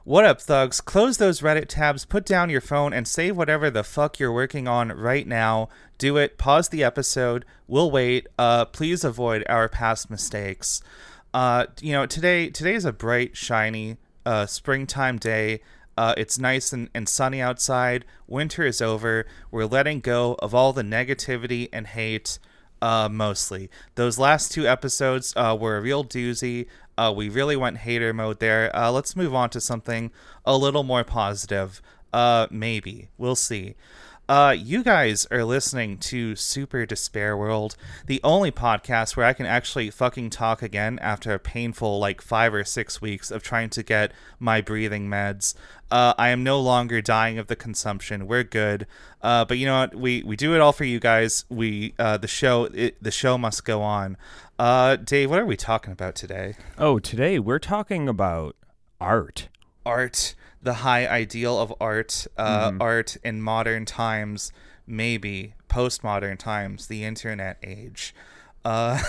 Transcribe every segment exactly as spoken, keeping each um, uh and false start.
What up, thugs? Close those Reddit tabs, put down your phone, and save whatever the fuck you're working on right now. Do it. Pause the episode. We'll wait. Uh, please avoid our past mistakes. Uh, you know, today today is a bright, shiny, uh, springtime day. Uh, it's nice and, and sunny outside. Winter is over. We're letting go of all the negativity and hate. Uh, mostly. Those last two episodes uh, were a real doozy. Uh, we really went hater mode there. Uh, let's move on to something a little more positive. Uh, maybe. We'll see. Uh, you guys are listening to Super Despair World, the only podcast where I can actually fucking talk again after a painful like five or six weeks of trying to get my breathing meds. Uh, I am no longer dying of the consumption. We're good. Uh, but you know what? We we do it all for you guys. We uh, the show it, the show must go on. Uh, Dave, what are we talking about today? Oh, today we're talking about art. Art. The high ideal of art, uh, mm-hmm. art in modern times, maybe postmodern times, the internet age. Uh,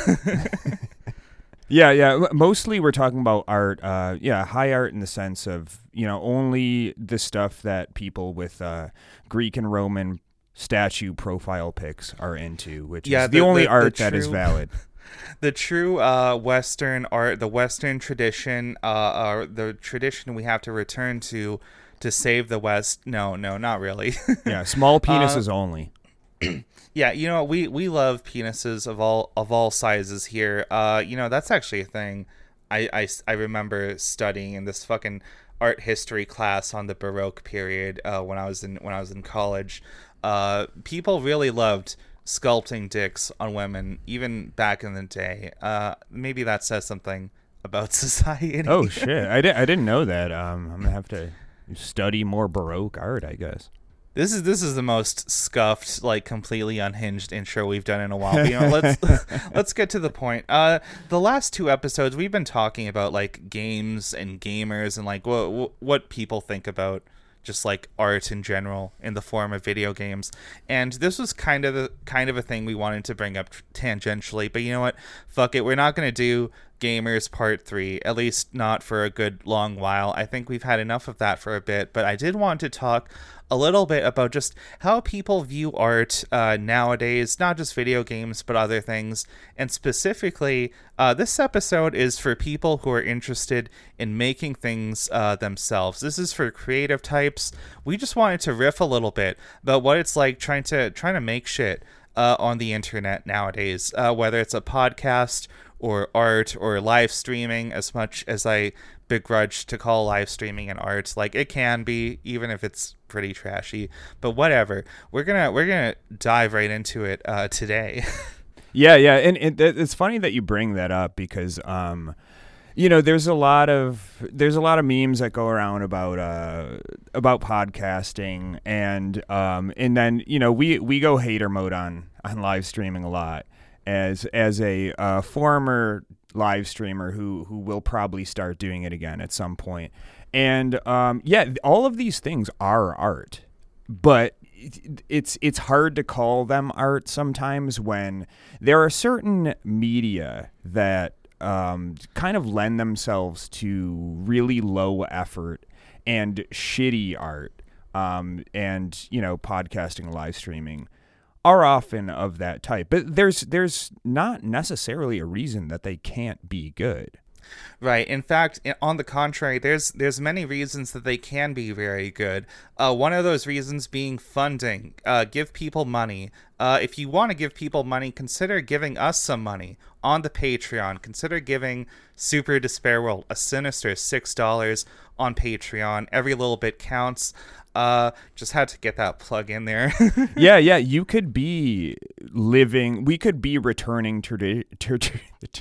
yeah, yeah. Mostly we're talking about art. Uh, yeah, high art in the sense of, you know, only the stuff that people with uh, Greek and Roman statue profile pics are into, which yeah, is the, the only the, art the that true... is valid. The true uh, Western art, the Western tradition, uh, uh, the tradition we have to return to to save the West. No, no, not really. Yeah, small penises uh, only. Yeah, you know, we, we love penises of all of all sizes here. Uh, you know, that's actually a thing I, I, I remember studying in this fucking art history class on the Baroque period uh, when I was in when I was in college. Uh, people really loved sculpting dicks on women, even back in the day. Uh, maybe that says something about society. Oh shit! I, di- I didn't know that. Um, I'm gonna have to study more Baroque art, I guess. This is this is the most scuffed, like completely unhinged intro we've done in a while. But, you know, let's let's get to the point. Uh, the last two episodes we've been talking about like games and gamers and like what what people think about just like art in general in the form of video games. And this was kind of the kind of a thing we wanted to bring up tangentially, but you know what? Fuck it. We're not going to do gamers part three, at least not for a good long while. I think we've had enough of that for a bit, but I did want to talk a little bit about just how people view art uh, nowadays, not just video games, but other things. And specifically, uh, this episode is for people who are interested in making things uh, themselves. This is for creative types. We just wanted to riff a little bit about what it's like trying to trying to make shit uh, on the internet nowadays, uh, whether it's a podcast or art or live streaming, as much as I begrudge to call live streaming an art. Like, it can be, even if it's pretty trashy, but whatever. We're gonna we're gonna dive right into it uh, today. Yeah, yeah, and, and it's funny that you bring that up because, um, you know, there's a lot of there's a lot of memes that go around about uh, about podcasting, and um, and then you know we we go hater mode on on live streaming a lot. As as a uh, former live streamer who who will probably start doing it again at some point, and um, yeah, all of these things are art, but it's it's hard to call them art sometimes when there are certain media that um, kind of lend themselves to really low effort and shitty art, um, and you know, podcasting, live streaming are often of that type, but there's there's not necessarily a reason that they can't be good. Right. In fact, on the contrary, there's there's many reasons that they can be very good. Uh, one of those reasons being funding. Uh, give people money. Uh, if you want to give people money, consider giving us some money on the Patreon. Consider giving Super Despair World a sinister six dollars on Patreon. Every little bit counts. Uh, just had to get that plug in there. yeah, yeah. You could be living. We could be returning to. Tradi-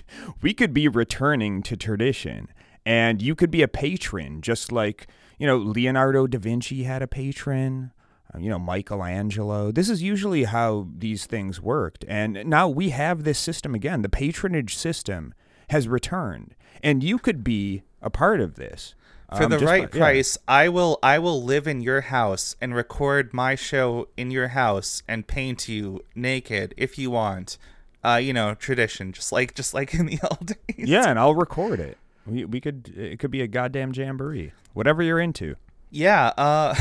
we could be returning to tradition, and you could be a patron, just like you know Leonardo da Vinci had a patron. Uh, you know Michelangelo. This is usually how these things worked, and now we have this system again. The patronage system has returned, and you could be a part of this. For the um, right by, yeah. price, I will I will live in your house and record my show in your house and paint you naked if you want. Uh, you know, tradition, just like just like in the old days. Yeah, and I'll record it. We we could it could be a goddamn jamboree. Whatever you're into. Yeah, uh,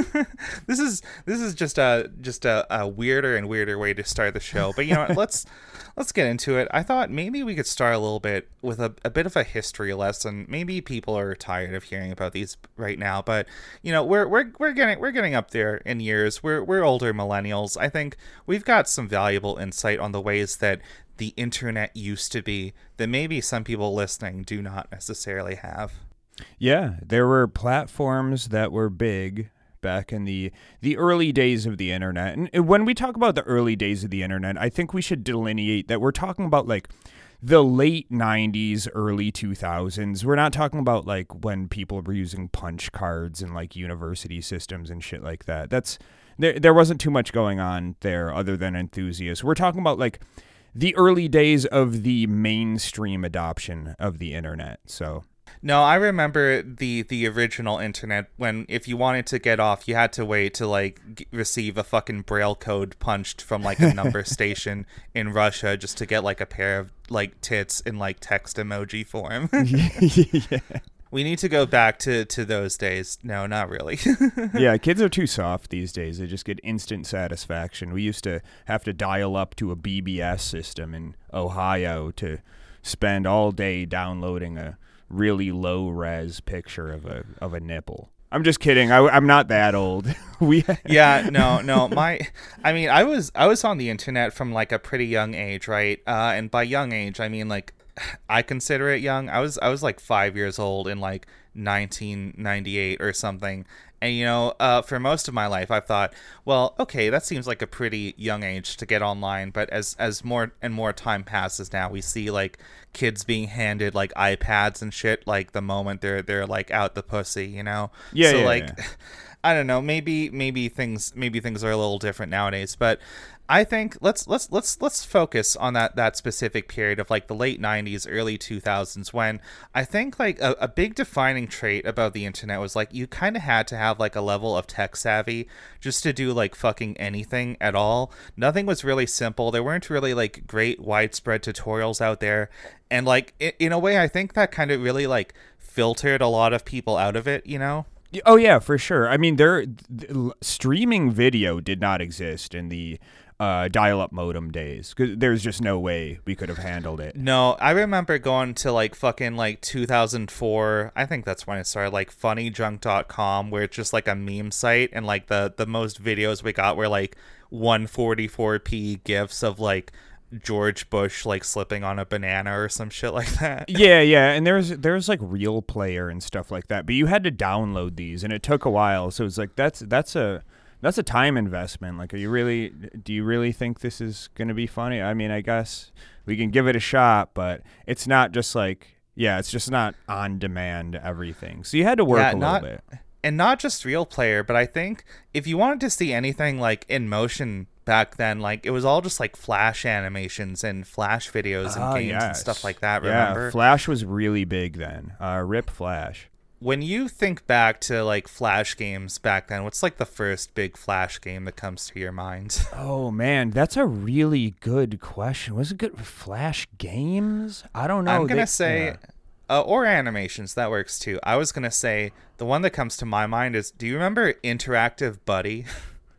this is this is just a just a, a weirder and weirder way to start the show. But you know what? let's let's get into it. I thought maybe we could start a little bit with a, a bit of a history lesson. Maybe people are tired of hearing about these right now, but you know we're we're we're getting we're getting up there in years. We're we're older millennials. I think we've got some valuable insight on the ways that the internet used to be that maybe some people listening do not necessarily have. Yeah, there were platforms that were big back in the the early days of the internet. And when we talk about the early days of the internet, I think we should delineate that we're talking about like the late nineties, early two thousands. We're not talking about like when people were using punch cards and like university systems and shit like that. That's there there wasn't too much going on there other than enthusiasts. We're talking about like the early days of the mainstream adoption of the internet. So No, I remember the the original internet when if you wanted to get off, you had to wait to like g- receive a fucking braille code punched from like a number station in Russia just to get like a pair of like tits in like text emoji form. yeah. We need to go back to, to those days. No, not really. Yeah, kids are too soft these days. They just get instant satisfaction. We used to have to dial up to a B B S system in Ohio to spend all day downloading a really low res picture of a of a nipple. I'm just kidding. I, I'm not that old. we yeah, no, no. My, I mean, I was I was on the internet from like a pretty young age, right? Uh, and by young age, I mean like I consider it young. I was I was like five years old in like nineteen ninety-eight or something. And, you know, uh, for most of my life, I've thought, well, okay, that seems like a pretty young age to get online. But as as more and more time passes now, we see like kids being handed like iPads and shit like the moment they're they're like out the pussy, you know? Yeah, so yeah, like yeah. I don't know, maybe maybe things maybe things are a little different nowadays, but I think let's let's let's let's focus on that that specific period of like the late nineties, early two thousands, when I think like a, a big defining trait about the internet was like you kind of had to have like a level of tech savvy just to do like fucking anything at all. Nothing was really simple. There weren't really like great widespread tutorials out there, and like in, in a way, I think that kind of really like filtered a lot of people out of it, you know? Oh yeah, for sure. I mean, there th- streaming video did not exist in the uh, dial-up modem days. 'Cause there's just no way we could have handled it. No, I remember going to like fucking like two thousand four. I think that's when it started. Like funny junk dot com, where it's just like a meme site, and like the the most videos we got were like one forty-four p gifs of like George Bush like slipping on a banana or some shit like that. Yeah, yeah, and there's there's like Real Player and stuff like that, but you had to download these, and it took a while. So it's like that's that's a that's a time investment. Like, are you really do you really think this is gonna be funny? I mean, I guess we can give it a shot, but it's not just like yeah, it's just not on demand everything. So you had to work Yeah, a not, little bit. And not just Real Player, but I think if you wanted to see anything like in motion back then, like it was all just like Flash animations and Flash videos and Oh, games and yes. stuff like that. Yeah, Remember? Flash was really big then. Uh, rip Flash. When you think back to like Flash games back then, what's like the first big Flash game that comes to your mind? Oh man, that's a really good question. Was it good Flash games? I don't know. I'm gonna They- say, yeah. uh, or animations, that works too. I was gonna say the one that comes to my mind is, do you remember Interactive Buddy?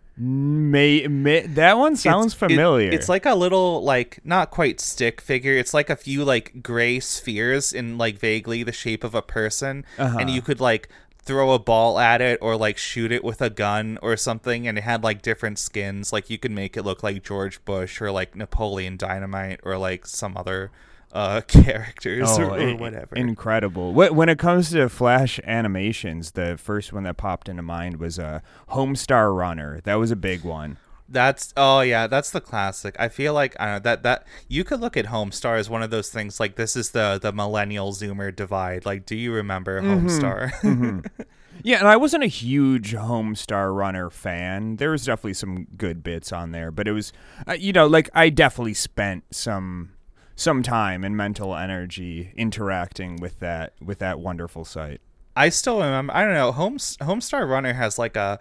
May, may that one sounds It's- it- familiar. it's like a little, like, not quite stick figure. It's like a few, like, gray spheres in, like, vaguely the shape of a person. Uh-huh. And you could, like, throw a ball at it or, like, shoot it with a gun or something. And it had, like, different skins. Like, you could make it look like George Bush or, like, Napoleon Dynamite or, like, some other uh, characters Oh, or, or i- whatever. incredible. Wh- When it comes to Flash animations, the first one that popped into mind was uh, Homestar Runner. That was a big one. That's oh yeah, that's the classic. I feel like I don't know that that you could look at Homestar as one of those things like this is the the millennial Zoomer divide. Like, do you remember Homestar? Mm-hmm. Yeah, and I wasn't a huge Homestar Runner fan. There was definitely some good bits on there, but it was, uh, you know, like I definitely spent some some time and mental energy interacting with that with that wonderful site. I still remember. I don't know. Homes Homestar Runner has like a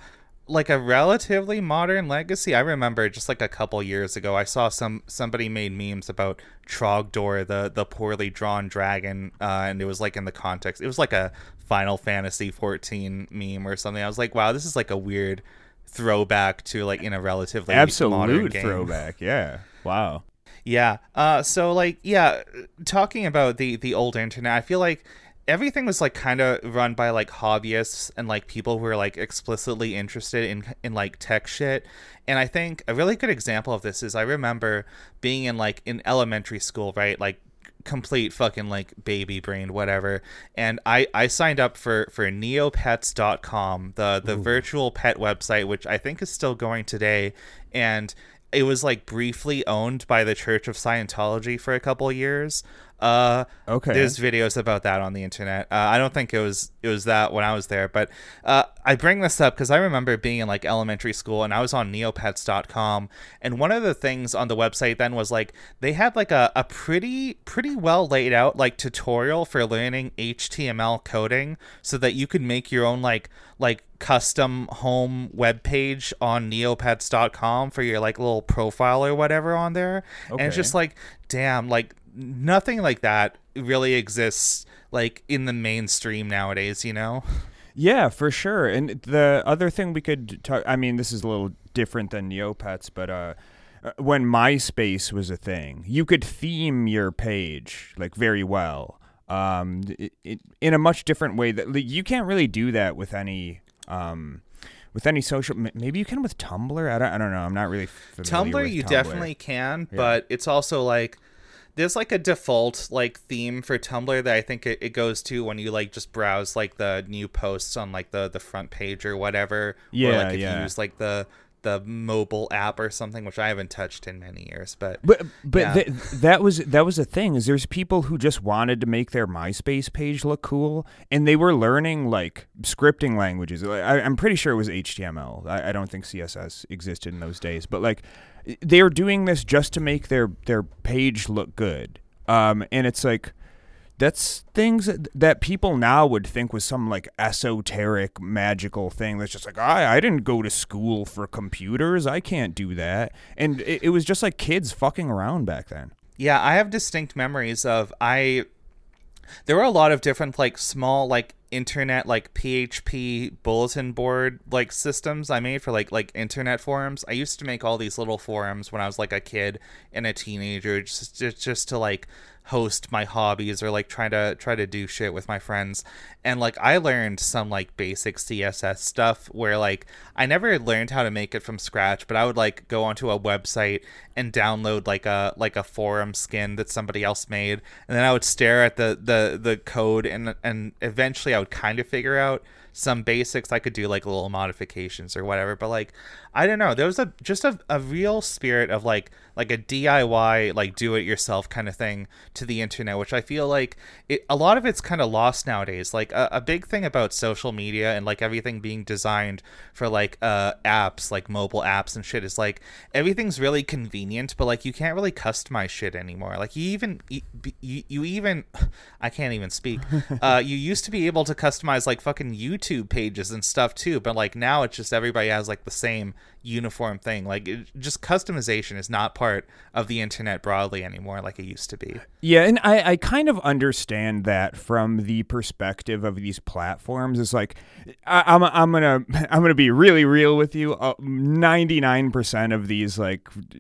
like a relatively modern legacy. I remember just like a couple years ago, I saw some somebody made memes about Trogdor, the the poorly drawn dragon, uh, and it was like in the context, it was like a Final Fantasy fourteen meme or something. I was like, wow, this is like a weird throwback to like in a relatively absolute modern game. Throwback. Yeah. Wow. Yeah. Uh. So like, yeah, talking about the the old internet, I feel like everything was like kind of run by like hobbyists and like people who were like explicitly interested in in like tech shit. And I think a really good example of this is I remember being in like in elementary school, right? Like complete fucking like baby brain, whatever. And I I signed up for for neopets dot com, the the Ooh. virtual pet website, which I think is still going today. And it was like briefly owned by the Church of Scientology for a couple of years. Uh, okay. There's videos about that on the internet. Uh, I don't think it was it was that when I was there, but uh, I bring this up because I remember being in like elementary school and I was on neopets dot com, and one of the things on the website then was like they had like a, a pretty pretty well laid out like tutorial for learning H T M L coding so that you could make your own like like custom home web page on neopets dot com for your like little profile or whatever on there. Okay. And it's just like, damn, like nothing like that really exists like in the mainstream nowadays, you know? Yeah, for sure. And the other thing we could talk, I mean, this is a little different than Neopets, but uh, when MySpace was a thing, you could theme your page like very well. Um, it, it, in a much different way that like, you can't really do that with any um, with any social. Maybe you can with Tumblr. I don't. I don't know. I'm not really familiar Tumblr. with You Tumblr. definitely can, Yeah. but it's also like there's like a default like theme for Tumblr that I think it, it goes to when you like just browse like the new posts on like the the front page or whatever. Yeah, or like if yeah. you use like the the mobile app or something, which I haven't touched in many years, but But but yeah. th- that was that was the thing is there's people who just wanted to make their MySpace page look cool, and they were learning like scripting languages. I, I'm pretty sure it was H T M L. I, I don't think C S S existed in those days, but like they're doing this just to make their their page look good. Um, and it's like that's things that, that people now would think was some like esoteric magical thing that's just like I I didn't go to school for computers, I can't do that. And it, it was just like kids fucking around back then. Yeah, I have distinct memories of I there were a lot of different like small like internet like P H P bulletin board like systems I made for like like internet forums. I used to make all these little forums when I was like a kid and a teenager just just, just to like host my hobbies or like try to try to do shit with my friends. And like I learned some like basic C S S stuff where like I never learned how to make it from scratch, but I would like go onto a website and download like a like a forum skin that somebody else made, and then I would stare at the the the code and and eventually I would kind of figure out some basics. I could do like little modifications or whatever, but like I don't know, there was a just a, a real spirit of like like a D I Y like do it yourself kind of thing to the internet, which I feel like it, a lot of it's kind of lost nowadays. Like a, a big thing about social media and like everything being designed for like uh apps like mobile apps and shit is like everything's really convenient, but like you can't really customize shit anymore. Like you even you, you even I can't even speak uh you used to be able to customize like fucking YouTube pages and stuff too, but like now it's just everybody has like the same uniform thing. Like it, just customization is not part of the internet broadly anymore like it used to be. Yeah, and I, I kind of understand that from the perspective of these platforms. It's like I, I'm I'm gonna I'm gonna be really real with you. Uh, ninety-nine percent of these like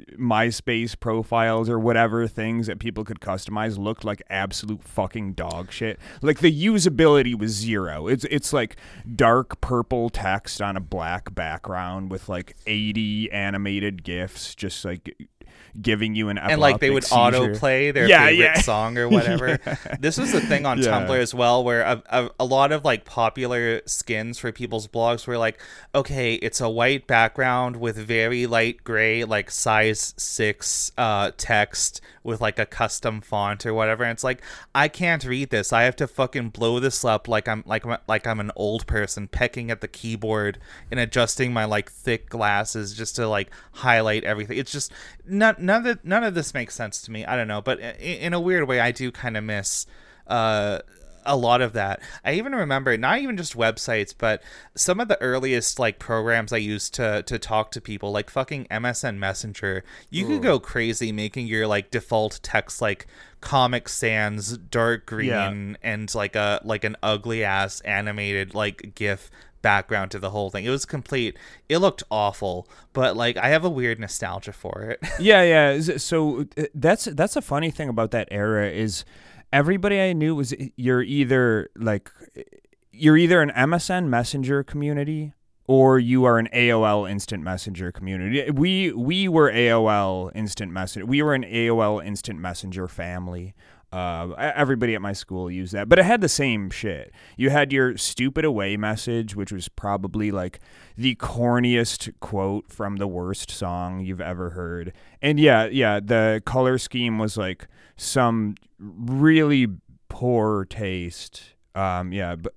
MySpace profiles or whatever things that people could customize looked like absolute fucking dog shit. Like the usability was zero. It's it's like dark purple text on a black background with like eighty animated GIFs, just like giving you an and like they would seizure. Autoplay their yeah, favorite yeah. song or whatever. Yeah. This was the thing on yeah. Tumblr as well, where a, a, a lot of like popular skins for people's blogs were like, okay, it's a white background with very light gray like size six uh text with like a custom font or whatever, and it's like I can't read this. I have to fucking blow this up like I'm like like I'm an old person pecking at the keyboard and adjusting my like thick glasses just to like highlight everything. It's just not none of none of this makes sense to me. I don't know, but in, in a weird way, I do kind of miss uh, a lot of that. I even remember not even just websites, but some of the earliest like programs I used to to talk to people, like fucking M S N Messenger. You Ooh. Could go crazy making your like default text like Comic Sans dark green yeah. and like a like an ugly ass animated like GIF background to the whole thing. It was complete. It looked awful, but like I have a weird nostalgia for it. yeah, yeah. So that's that's a funny thing about that era is everybody I knew was you're either like you're either an M S N Messenger community or you are an A O L Instant Messenger community. We we were A O L Instant Messenger. We were an A O L Instant Messenger family. Uh, everybody at my school used that, but it had the same shit. You had your stupid away message, which was probably like the corniest quote from the worst song you've ever heard. And yeah, yeah, the color scheme was like some really poor taste. Um, yeah, but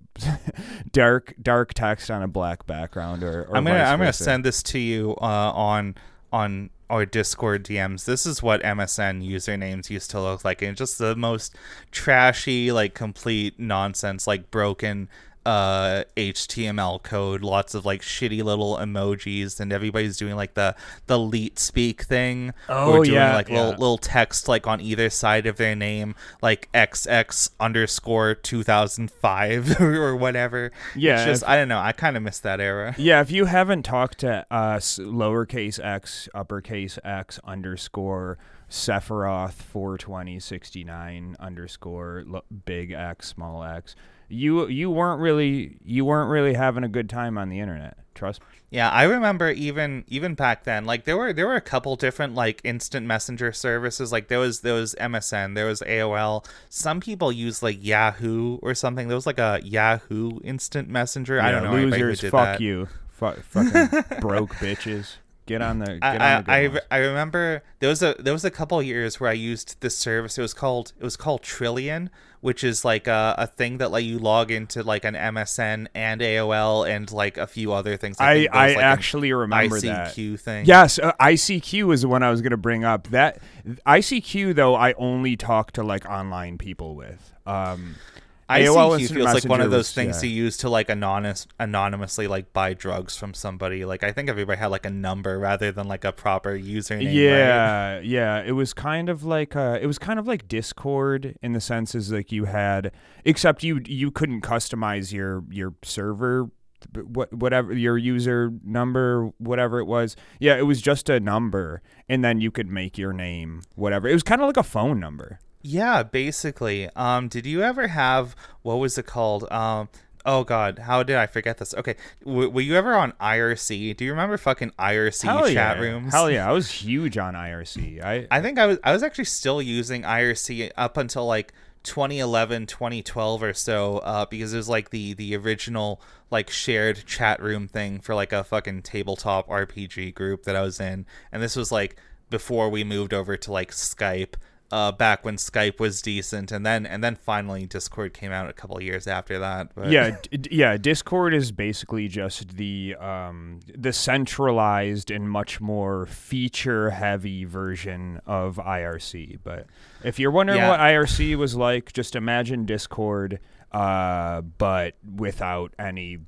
dark, dark text on a black background, or, or I'm gonna, I'm gonna send this to you uh, on on our Discord D Ms. This is what M S N usernames used to look like, and just the most trashy, like complete nonsense, like broken uh H T M L code, lots of like shitty little emojis, and everybody's doing like the the leet speak thing. Oh, or doing yeah, like yeah. little little text like on either side of their name, like X X underscore two thousand five or whatever. Yeah, it's just if, I don't know. I kind of miss that era. Yeah, if you haven't talked to us, lowercase x, uppercase x underscore Sephiroth four twenty sixty-nine underscore lo- big X small x. You you weren't really you weren't really having a good time on the internet. Trust me. Yeah, I remember even even back then, like there were there were a couple different like instant messenger services. Like there was there was M S N, there was A O L. Some people use like Yahoo or something. There was like a Yahoo instant messenger. Yeah, I don't know. Losers, who did fuck that. you, Fu- fucking broke bitches. Get on the. Get I on the I, good I, I remember there was a there was a couple years where I used this service. It was called it was called Trillion, which is like a, a thing that let you log into like an M S N and A O L and like a few other things. I I, I like actually remember I C that I C Q thing. Yes, uh, I C Q is the one I was going to bring up. That I C Q though, I only talk to like online people with. Um, I C Q feels like one of was, those things yeah. you use to like anonymous anonymously like buy drugs from somebody. Like I think everybody had like a number rather than like a proper username. Yeah, right? yeah. It was kind of like uh, it was kind of like Discord in the sense is like you had, except you you couldn't customize your your server, what whatever your user number, whatever it was. Yeah, it was just a number, and then you could make your name whatever. It was kind of like a phone number. Yeah, basically. Um, did you ever have, what was it called? Um, oh God, how did I forget this? Okay, w- were you ever on I R C? Do you remember fucking I R C Hell chat yeah. rooms? Hell yeah, I was huge on I R C. I I think I was I was actually still using I R C up until like twenty eleven, twenty twelve or so, uh, because it was like the the original like shared chat room thing for like a fucking tabletop R P G group that I was in, and this was like before we moved over to like Skype. Uh, back when Skype was decent, and then and then finally Discord came out a couple of years after that. But. Yeah, d- yeah. Discord is basically just the um, the centralized and much more feature heavy version of I R C. But if you're wondering yeah. what I R C was like, just imagine Discord, uh, but without any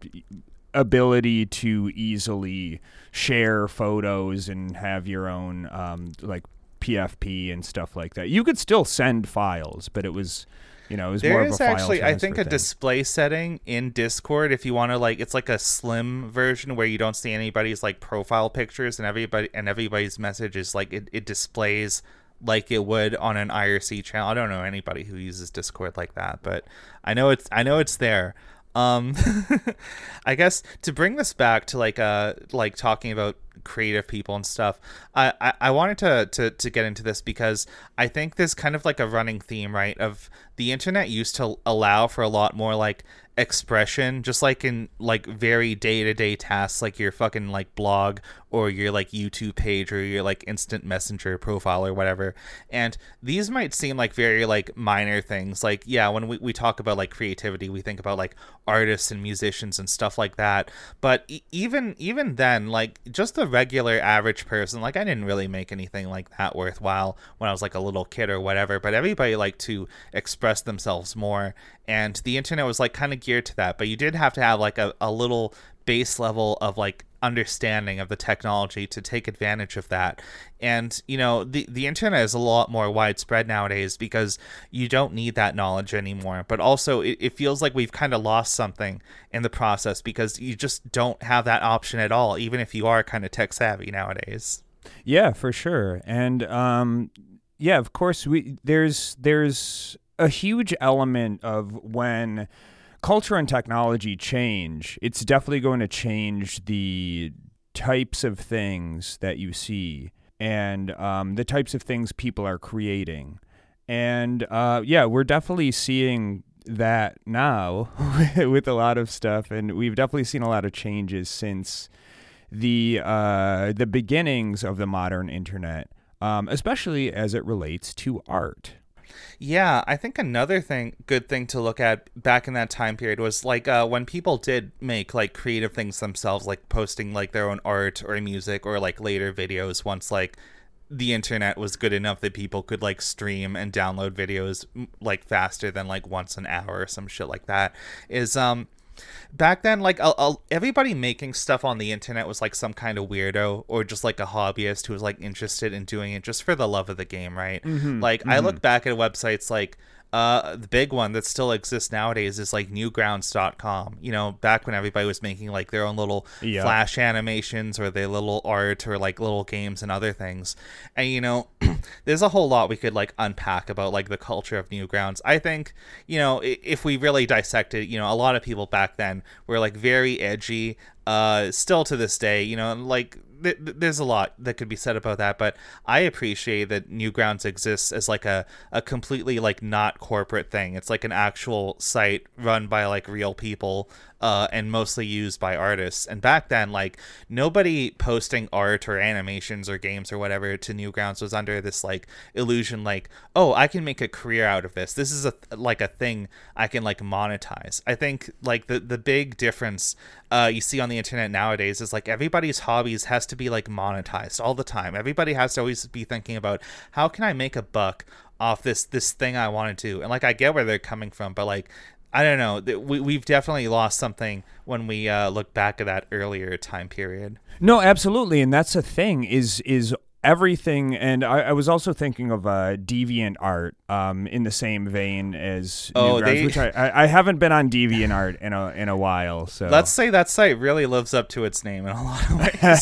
ability to easily share photos and have your own um, like. P F P and stuff like that. You could still send files, but it was, you know, it was there more of a is file actually, I think, a thing. display setting in Discord if you want to like. It's like a slim version where you don't see anybody's like profile pictures, and everybody and everybody's message is like it, it displays like it would on an I R C channel. I don't know anybody who uses Discord like that, but I know it's I know it's there. Um, I guess to bring this back to like uh like talking about creative people and stuff, I, I, I wanted to, to to get into this because I think there's kind of like a running theme, right, of the internet used to allow for a lot more like expression, just like in like very day-to-day tasks like your fucking like blog or your like YouTube page or your like instant messenger profile or whatever. And these might seem like very like minor things, like yeah, when we, we talk about like creativity, we think about like artists and musicians and stuff like that, but e- even even then, like just the regular average person, like I didn't really make anything like that worthwhile when I was like a little kid or whatever, but everybody liked to express themselves more, and the internet was like kind of geared to that. But you did have to have like a, a little base level of like understanding of the technology to take advantage of that. And you know, the the internet is a lot more widespread nowadays because you don't need that knowledge anymore, but also it, it feels like we've kind of lost something in the process because you just don't have that option at all, even if you are kind of tech savvy nowadays. Yeah, for sure. And um yeah, of course we there's there's a huge element of when culture and technology change, it's definitely going to change the types of things that you see and um, the types of things people are creating. And uh, yeah, we're definitely seeing that now with a lot of stuff. And we've definitely seen a lot of changes since the uh, the beginnings of the modern internet, um, especially as it relates to art. Yeah, I think another thing, good thing to look at back in that time period was like uh, when people did make like creative things themselves, like posting like their own art or music or like later videos once like the internet was good enough that people could like stream and download videos like faster than like once an hour or some shit like that. Is um back then, like a, a, everybody making stuff on the internet was like some kind of weirdo or just like a hobbyist who was like interested in doing it just for the love of the game, right? Mm-hmm, like mm-hmm. I look back at websites like uh the big one that still exists nowadays is like newgrounds dot com. You know, back when everybody was making like their own little yeah. flash animations or their little art or like little games and other things. And you know, there's a whole lot we could like unpack about like the culture of Newgrounds. I think, you know, if we really dissect it, you know, a lot of people back then were like very edgy, uh still to this day, you know, like th- there's a lot that could be said about that, but I appreciate that Newgrounds exists as like a a completely like not corporate thing. It's like an actual site run by like real people, uh and mostly used by artists. And back then, like nobody posting art or animations or games or whatever to Newgrounds was under this like illusion like, oh, I can make a career out of this. This is a like a thing I can like monetize. I think like the the big difference uh you see on the internet nowadays is like everybody's hobbies has to be like monetized all the time. Everybody has to always be thinking about how can I make a buck off this this thing I want to do. And like I get where they're coming from, but like I don't know, we, we've definitely lost something when we uh, look back at that earlier time period. No, absolutely. And that's the thing is is everything. And I, I was also thinking of uh, DeviantArt um, in the same vein as oh, Newgrounds, they... which I, I, I haven't been on DeviantArt in a in a while. So let's say that site really lives up to its name in a lot of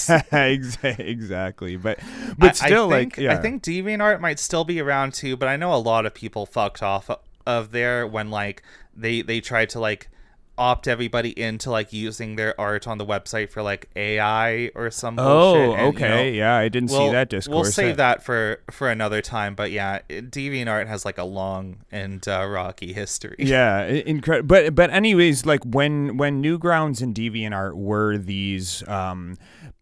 ways. Exactly. But but still, I, I think, like, yeah. I think DeviantArt might still be around too, but I know a lot of people fucked off of there when like they they tried to like opt everybody into like using their art on the website for like A I or some oh bullshit. And, okay, you know, yeah, I didn't we'll, see that discourse. We'll save that for for another time, but yeah, DeviantArt has like a long and uh, rocky history. Yeah, incredible. But but anyways, like when when Newgrounds and DeviantArt were these um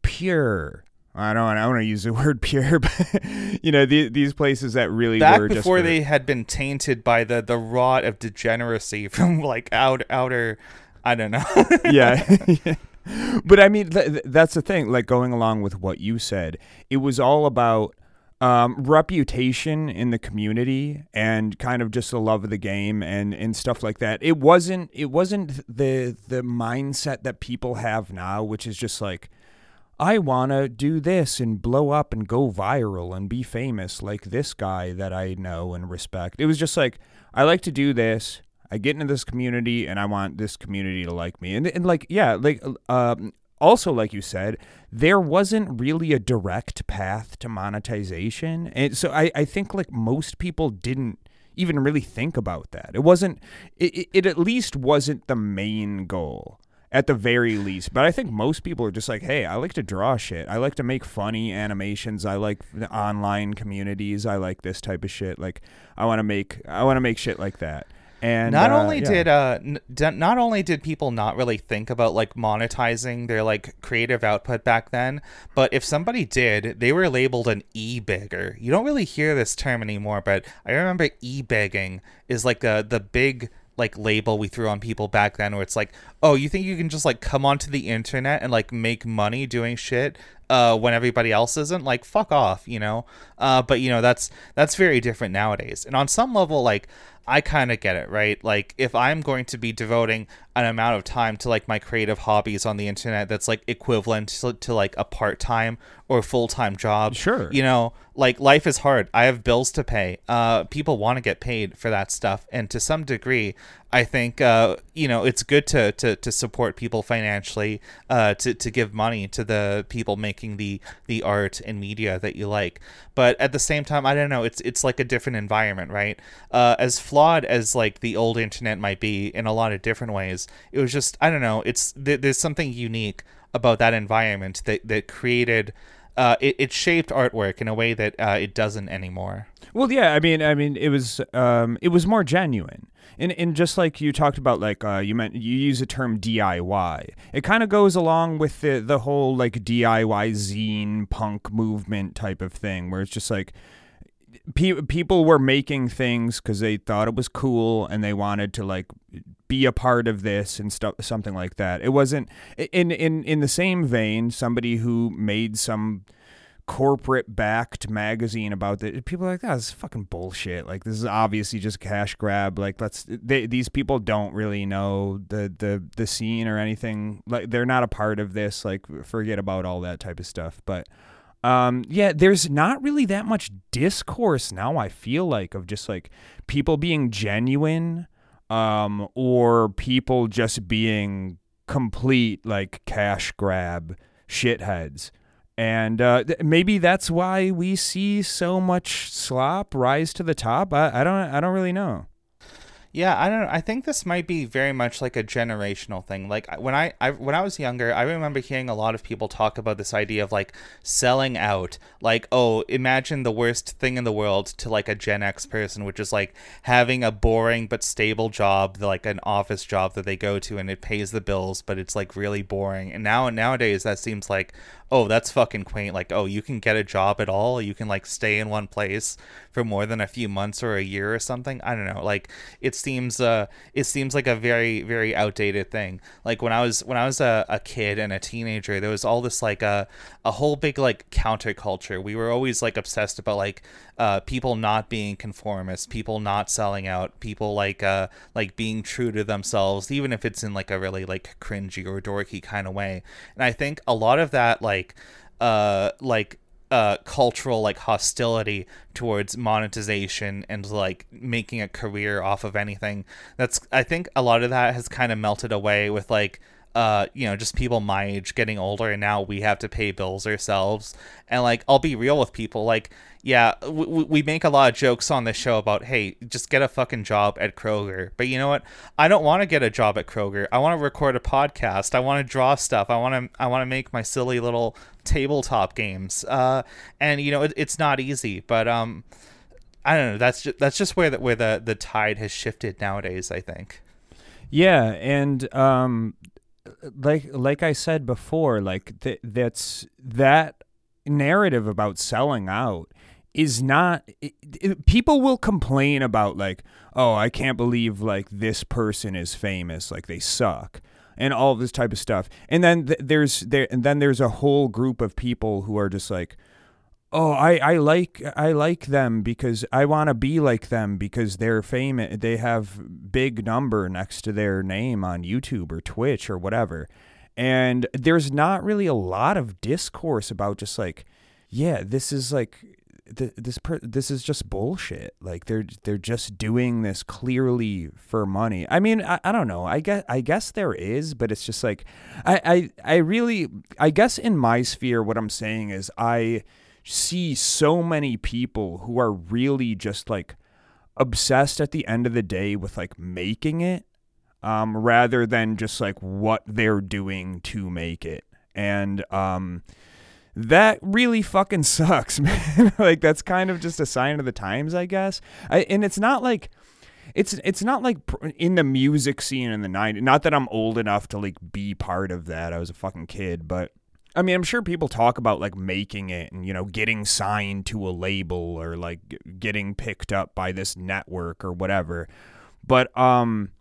pure, I don't I don't want to use the word pure, but you know, the, these places that really back were before just for, they had been tainted by the the rot of degeneracy from like out outer, I don't know. yeah. But I mean, th- that's the thing. Like going along with what you said, it was all about um, reputation in the community and kind of just the love of the game and, and stuff like that. It wasn't it wasn't the the mindset that people have now, which is just like, I want to do this and blow up and go viral and be famous like this guy that I know and respect. It was just like, I like to do this. I get into this community and I want this community to like me. And, and like, yeah, like, um, also, like you said, there wasn't really a direct path to monetization. And so I, I think like most people didn't even really think about that. It wasn't, it, it at least wasn't the main goal. At the very least. But I think most people are just like, hey, I like to draw shit. I like to make funny animations. I like the online communities. I like this type of shit. Like, I want to make I want to make shit like that. And not uh, only yeah. did uh n- d- not only did people not really think about like monetizing their like creative output back then, but if somebody did, they were labeled an e-beggar. You don't really hear this term anymore, but I remember e-begging is like the the big like label we threw on people back then, where it's like, oh, you think you can just like come onto the internet and like make money doing shit uh when everybody else isn't? Like, fuck off, you know. Uh but you know, that's that's very different nowadays. And on some level, like, I kind of get it, right? Like, if I'm going to be devoting an amount of time to like my creative hobbies on the internet that's like equivalent to, to like a part-time or full-time job, sure, you know, like, life is hard. I have bills to pay. Uh, people want to get paid for that stuff, and to some degree, I think uh, you know, it's good to to, to support people financially, uh, to to give money to the people making the the art and media that you like. But at the same time, I don't know. It's it's like a different environment, right? Uh, as flawed as like the old internet might be in a lot of different ways, it was just, I don't know. It's th- there's something unique about that environment that that created. Uh, it, it shaped artwork in a way that uh, it doesn't anymore. Well, yeah, I mean, I mean, it was, um, it was more genuine, and and just like you talked about, like uh, you meant you use the term D I Y. It kind of goes along with the the whole like D I Y zine punk movement type of thing, where it's just like pe- people were making things because they thought it was cool and they wanted to like be a part of this and stuff, something like that. It wasn't in in in the same vein. Somebody who made some corporate backed magazine about that, people are like, that is fucking bullshit. Like, this is obviously just cash grab. Like, let's they, these people don't really know the the the scene or anything. Like, they're not a part of this. Like, forget about all that type of stuff. But um yeah, there's not really that much discourse now, I feel like, of just like people being genuine, um or people just being complete like cash grab shitheads. And uh, th- maybe that's why we see so much slop rise to the top. I, I don't I don't really know. Yeah, I don't know. I think this might be very much like a generational thing. Like, when I, I when I was younger, I remember hearing a lot of people talk about this idea of like selling out. Like, oh, imagine the worst thing in the world to like a Gen X person, which is like having a boring but stable job, like an office job that they go to and it pays the bills, but it's like really boring. And now nowadays that seems like, oh, that's fucking quaint. Like, oh, you can get a job at all. You can like stay in one place for more than a few months or a year or something. I don't know. Like, it seems, uh, it seems like a very, very outdated thing. Like, when I was, when I was a, a kid and a teenager, there was all this like a, a whole big like counterculture. We were always like obsessed about like, uh, people not being conformists, people not selling out, people like, uh, like being true to themselves, even if it's in like a really like cringy or dorky kind of way. And I think a lot of that, like, like uh like uh cultural like hostility towards monetization and like making a career off of anything, that's, I think a lot of that has kind of melted away with like uh you know, just people my age getting older, and now we have to pay bills ourselves. And like, I'll be real with people, like, yeah, we, we make a lot of jokes on this show about, hey, just get a fucking job at Kroger. But you know what? I don't want to get a job at Kroger. I want to record a podcast. I want to draw stuff. I want to I want to make my silly little tabletop games. Uh, and you know, it, it's not easy. But um, I don't know. That's just, that's just where the, where the, the tide has shifted nowadays, I think. Yeah, and um, like like I said before, like th- that's that narrative about selling out is not, it, it, people will complain about like, oh, I can't believe like this person is famous, like they suck, and all this type of stuff. And then th- there's there and then there's a whole group of people who are just like, oh, I, I like I like them because I want to be like them because they're famous. They have big number next to their name on YouTube or Twitch or whatever. And there's not really a lot of discourse about just like, yeah, this is like, th- this per- this is just bullshit. Like they're they're just doing this clearly for money. I mean, I, I don't know. I guess I guess there is, but it's just like, I, I I really I guess in my sphere, what I'm saying is I see so many people who are really just like obsessed at the end of the day with like making it, um, rather than just like what they're doing to make it. And um, that really fucking sucks, man. Like that's kind of just a sign of the times, I guess. I, and it's not like it's it's not like in the music scene in the nineties. Not that I'm old enough to like be part of that. I was a fucking kid, but I mean, I'm sure people talk about like making it and, you know, getting signed to a label or like getting picked up by this network or whatever. But um,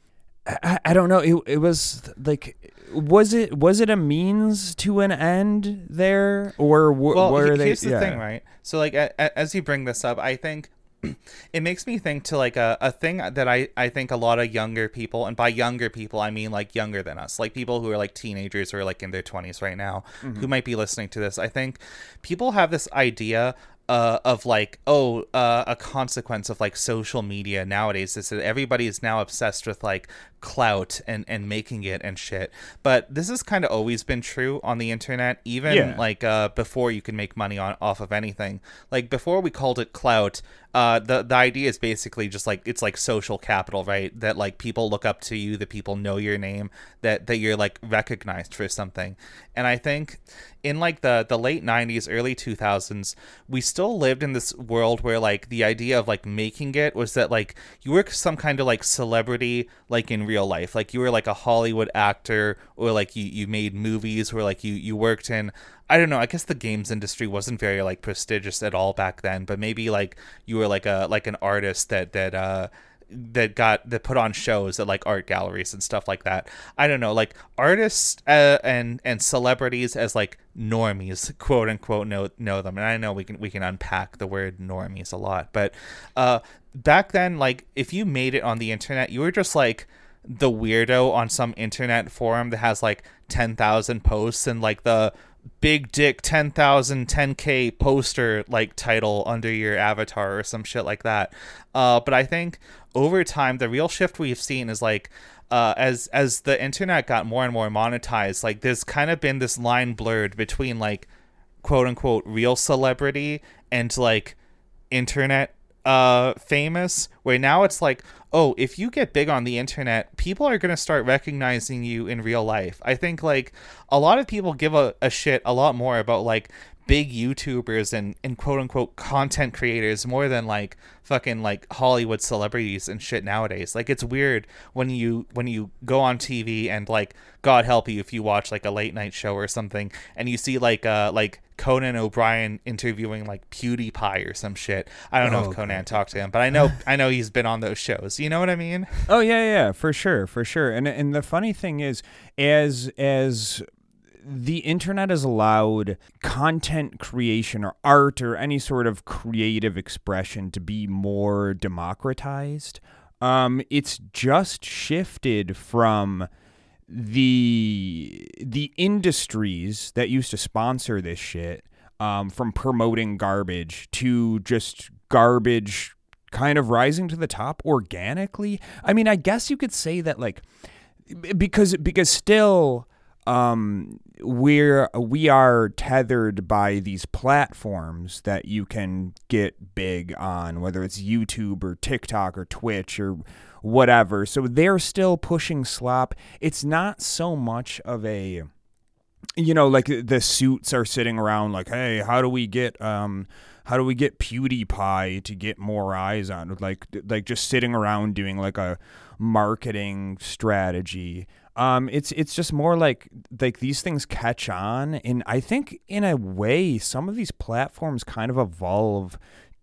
I, I don't know. It it was like, was it was it a means to an end there, or w- well, were he- they? here's the yeah. thing, right? So like a, a, as you bring this up, I think it makes me think to like a, a thing that I, I think a lot of younger people, and by younger people I mean like younger than us, like people who are like teenagers or like in their twenties right now, Mm-hmm. who might be listening to this. I think people have this idea uh, of like, oh, uh, a consequence of like social media nowadays is that everybody is now obsessed with like clout and, and making it and shit. But this has kind of always been true on the internet, even Yeah. like uh, before you can make money on off of anything. Like before we called it clout, uh, the the idea is basically just like it's like social capital, right? That like people look up to you, that people know your name, that that you're like recognized for something. And I think in like the the late nineties, early two thousands, we still lived in this world where like the idea of like making it was that like you were some kind of like celebrity, like in real life, like you were like a Hollywood actor, or like you you made movies, or like you you worked in, I don't know, I guess the games industry wasn't very like prestigious at all back then, but maybe like you were like a like an artist that that uh that got that put on shows at like art galleries and stuff like that. I don't know, like artists uh, and and celebrities as like normies, quote unquote, know know them. And I know we can we can unpack the word normies a lot, but uh back then, like if you made it on the internet, you were just like the weirdo on some internet forum that has like ten thousand posts and like the big dick ten thousand ten K poster like title under your avatar or some shit like that. Uh, but I think over time, the real shift we've seen is like, uh, as as the internet got more and more monetized, like there's kind of been this line blurred between like quote unquote real celebrity and like internet uh famous, where now it's like, oh, if you get big on the internet, people are going to start recognizing you in real life. I think like a lot of people give a, a shit a lot more about like big YouTubers and, and quote unquote content creators more than like fucking like Hollywood celebrities and shit nowadays. Like it's weird when you when you go on T V and like, God help you if you watch like a late night show or something and you see like uh like Conan O'Brien interviewing like PewDiePie or some shit. I don't know Oh, if Conan okay. talked to him, but I know I know he's been on those shows. You know what I mean? Oh yeah, yeah, for sure, for sure. And and the funny thing is, as as the internet has allowed content creation or art or any sort of creative expression to be more democratized, um, it's just shifted from the the industries that used to sponsor this shit, um, from promoting garbage to just garbage kind of rising to the top organically. I mean, I guess you could say that, like, because because still um we're we are tethered by these platforms that you can get big on, whether it's YouTube or TikTok or Twitch or whatever. So they're still pushing slop. It's not so much of a, you know, like the suits are sitting around like, hey, how do we get um how do we get PewDiePie to get more eyes on it? Like like just sitting around doing like a marketing strategy. Um, it's it's just more like like these things catch on, and I think in a way some of these platforms kind of evolve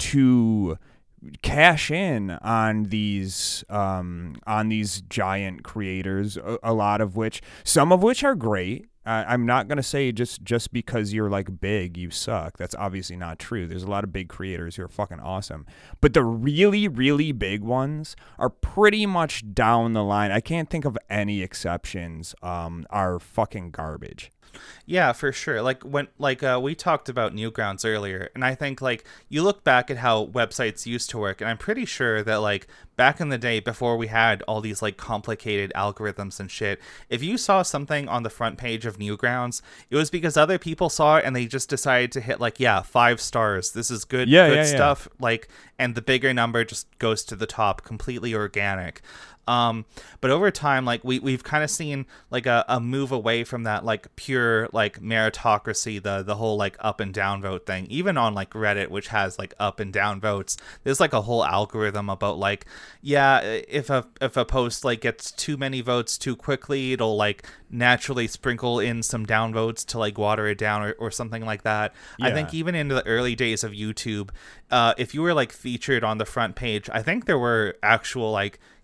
to cash in on these um, on these giant creators. A, a lot of which, some of which are great. Uh, I'm not gonna say just just because you're like big, you suck. That's obviously not true. There's a lot of big creators who are fucking awesome, but the really really big ones are pretty much down the line. I can't think of any exceptions. Um, are fucking garbage. Yeah, for sure. Like when like uh, we talked about Newgrounds earlier, and I think like you look back at how websites used to work, and I'm pretty sure that like back in the day before we had all these like complicated algorithms and shit, if you saw something on the front page of Newgrounds, it was because other people saw it and they just decided to hit like, yeah, five stars. This is good, Yeah, good yeah, yeah. stuff. Like, and the bigger number just goes to the top, completely organic. Um, but over time, like we, we've kind of seen like a, a move away from that, like pure, like meritocracy, the, the whole like up and down vote thing, even on like Reddit, which has like up and down votes. There's like a whole algorithm about like, yeah, if a, if a post like gets too many votes too quickly, it'll like naturally sprinkle in some down votes to like water it down or, or something like that. I Yeah. think even into the early days of YouTube, uh, if you were like featured on the front page, I think there were actual like humans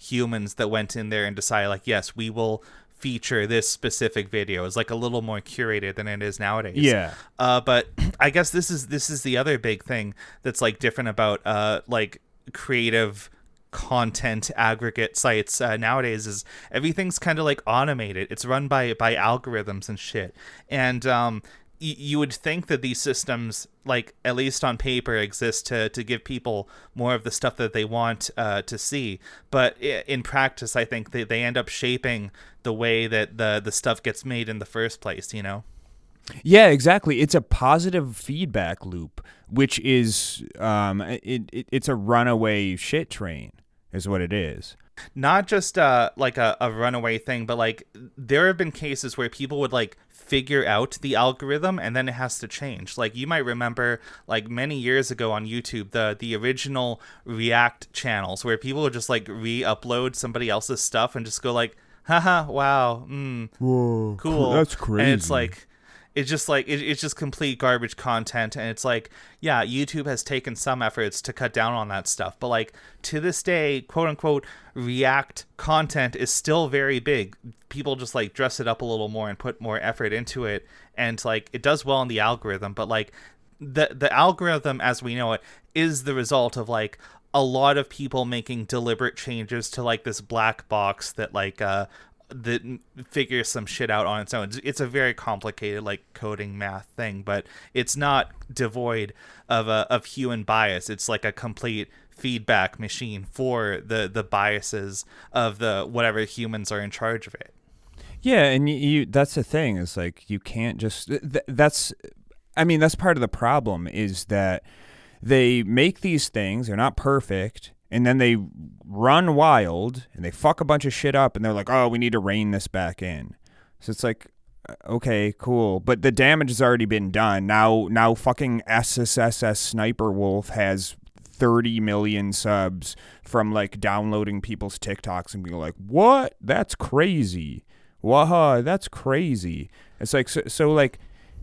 minds that went in there and decided, like, yes, we will feature this specific video. Is like a little more curated than it is nowadays. Yeah. Uh, but I guess this is this is the other big thing that's like different about uh like creative content aggregate sites uh, nowadays is everything's kind of like automated. It's run by by algorithms and shit. And um y- you would think that these systems, like at least on paper, exist to to give people more of the stuff that they want uh to see, but i- in practice I think they, they end up shaping the way that the the stuff gets made in the first place, you know. Yeah, exactly. It's a positive feedback loop, which is um, it, it it's a runaway shit train, is what it is. Not just uh like a, a runaway thing, but like there have been cases where people would like figure out the algorithm and then it has to change. Like you might remember like many years ago on YouTube, the the original React channels where people would just like re-upload somebody else's stuff and just go like, haha, wow, mm, whoa, cool. That's crazy. And it's like it's just like it, it's just complete garbage content, and it's like, yeah, YouTube has taken some efforts to cut down on that stuff, but like to this day, quote unquote, React content is still very big. People just like dress it up a little more and put more effort into it, and like it does well in the algorithm, but like the the algorithm as we know it is the result of like a lot of people making deliberate changes to like this black box that like uh that figures some shit out on its own. It's a very complicated like coding math thing, but it's not devoid of a of human bias. It's like a complete feedback machine for the the biases of the whatever humans are in charge of it. Yeah, and you, you that's the thing, is like you can't just th- that's I mean that's part of the problem, is that they make these things, they're not perfect, and then they run wild and they fuck a bunch of shit up and they're like, oh, we need to rein this back in. So it's like, okay, cool. But the damage has already been done. Now, now fucking S S S S Sniper Wolf has thirty million subs from like downloading people's TikToks and being like, what? That's crazy. Waha, that's crazy. It's like, so, so like,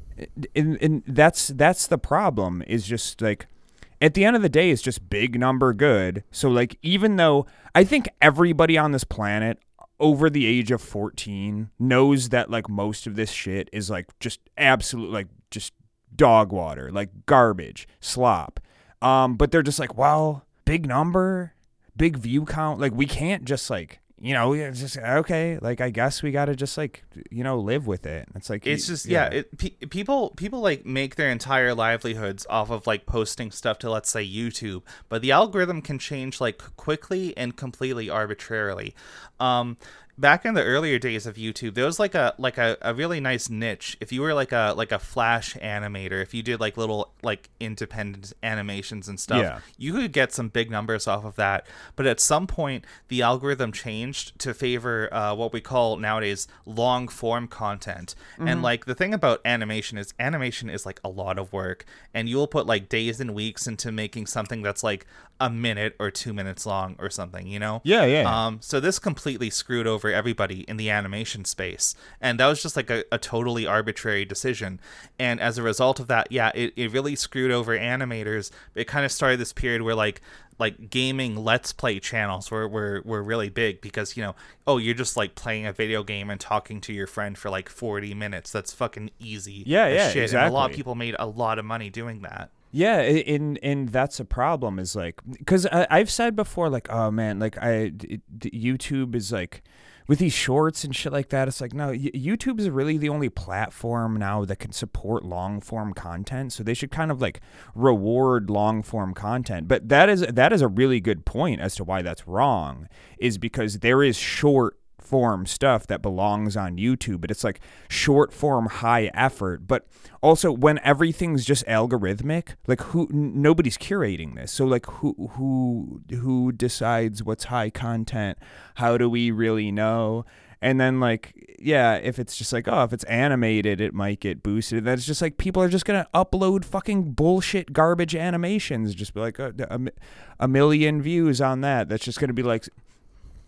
and, and that's, that's the problem, is just like, at the end of the day, it's just big number good. So, like, even though I think everybody on this planet over the age of fourteen knows that, like, most of this shit is, like, just absolute, like, just dog water, like, garbage, slop. Um, but they're just like, well, big number, big view count. Like, we can't just, like, you know, it's just, okay, like, I guess we got to just, like, you know, live with it. It's like, it's just, yeah, yeah it, pe- people, people, like, make their entire livelihoods off of, like, posting stuff to, let's say, YouTube, but the algorithm can change, like, quickly and completely arbitrarily. Um, back in the earlier days of YouTube, there was like a like a, a really nice niche. If you were like a like a Flash animator, if you did like little like independent animations and stuff, yeah. you could get some big numbers off of that. But at some point, the algorithm changed to favor uh, what we call nowadays long form content. Mm-hmm. And like the thing about animation is animation is like a lot of work, and you'll put like days and weeks into making something that's like a minute or two minutes long or something, you know? Yeah, yeah. Um, so this completely screwed over everybody in the animation space. And that was just like a, a totally arbitrary decision. And as a result of that, yeah, it, it really screwed over animators. It kind of started this period where like like gaming let's play channels were, were, were really big because, you know, oh, you're just like playing a video game and talking to your friend for like forty minutes. That's fucking easy. Yeah, yeah, shit. exactly. And a lot of people made a lot of money doing that. Yeah, and and that's a problem, is like, because I've said before, like, oh man, like I it, YouTube is like, with these shorts and shit like that, it's like, no, YouTube is really the only platform now that can support long form content, so they should kind of like reward long form content. But that is that is a really good point as to why that's wrong, is because there is short form stuff that belongs on YouTube, but it's like short form high effort. But also when everything's just algorithmic, like who n- nobody's curating this, so like who who who decides what's high content? How do we really know? And then like, yeah, if it's just like, oh, if it's animated it might get boosted, that's just like people are just gonna upload fucking bullshit garbage animations, just be like a, a, a million views on that. That's just gonna be like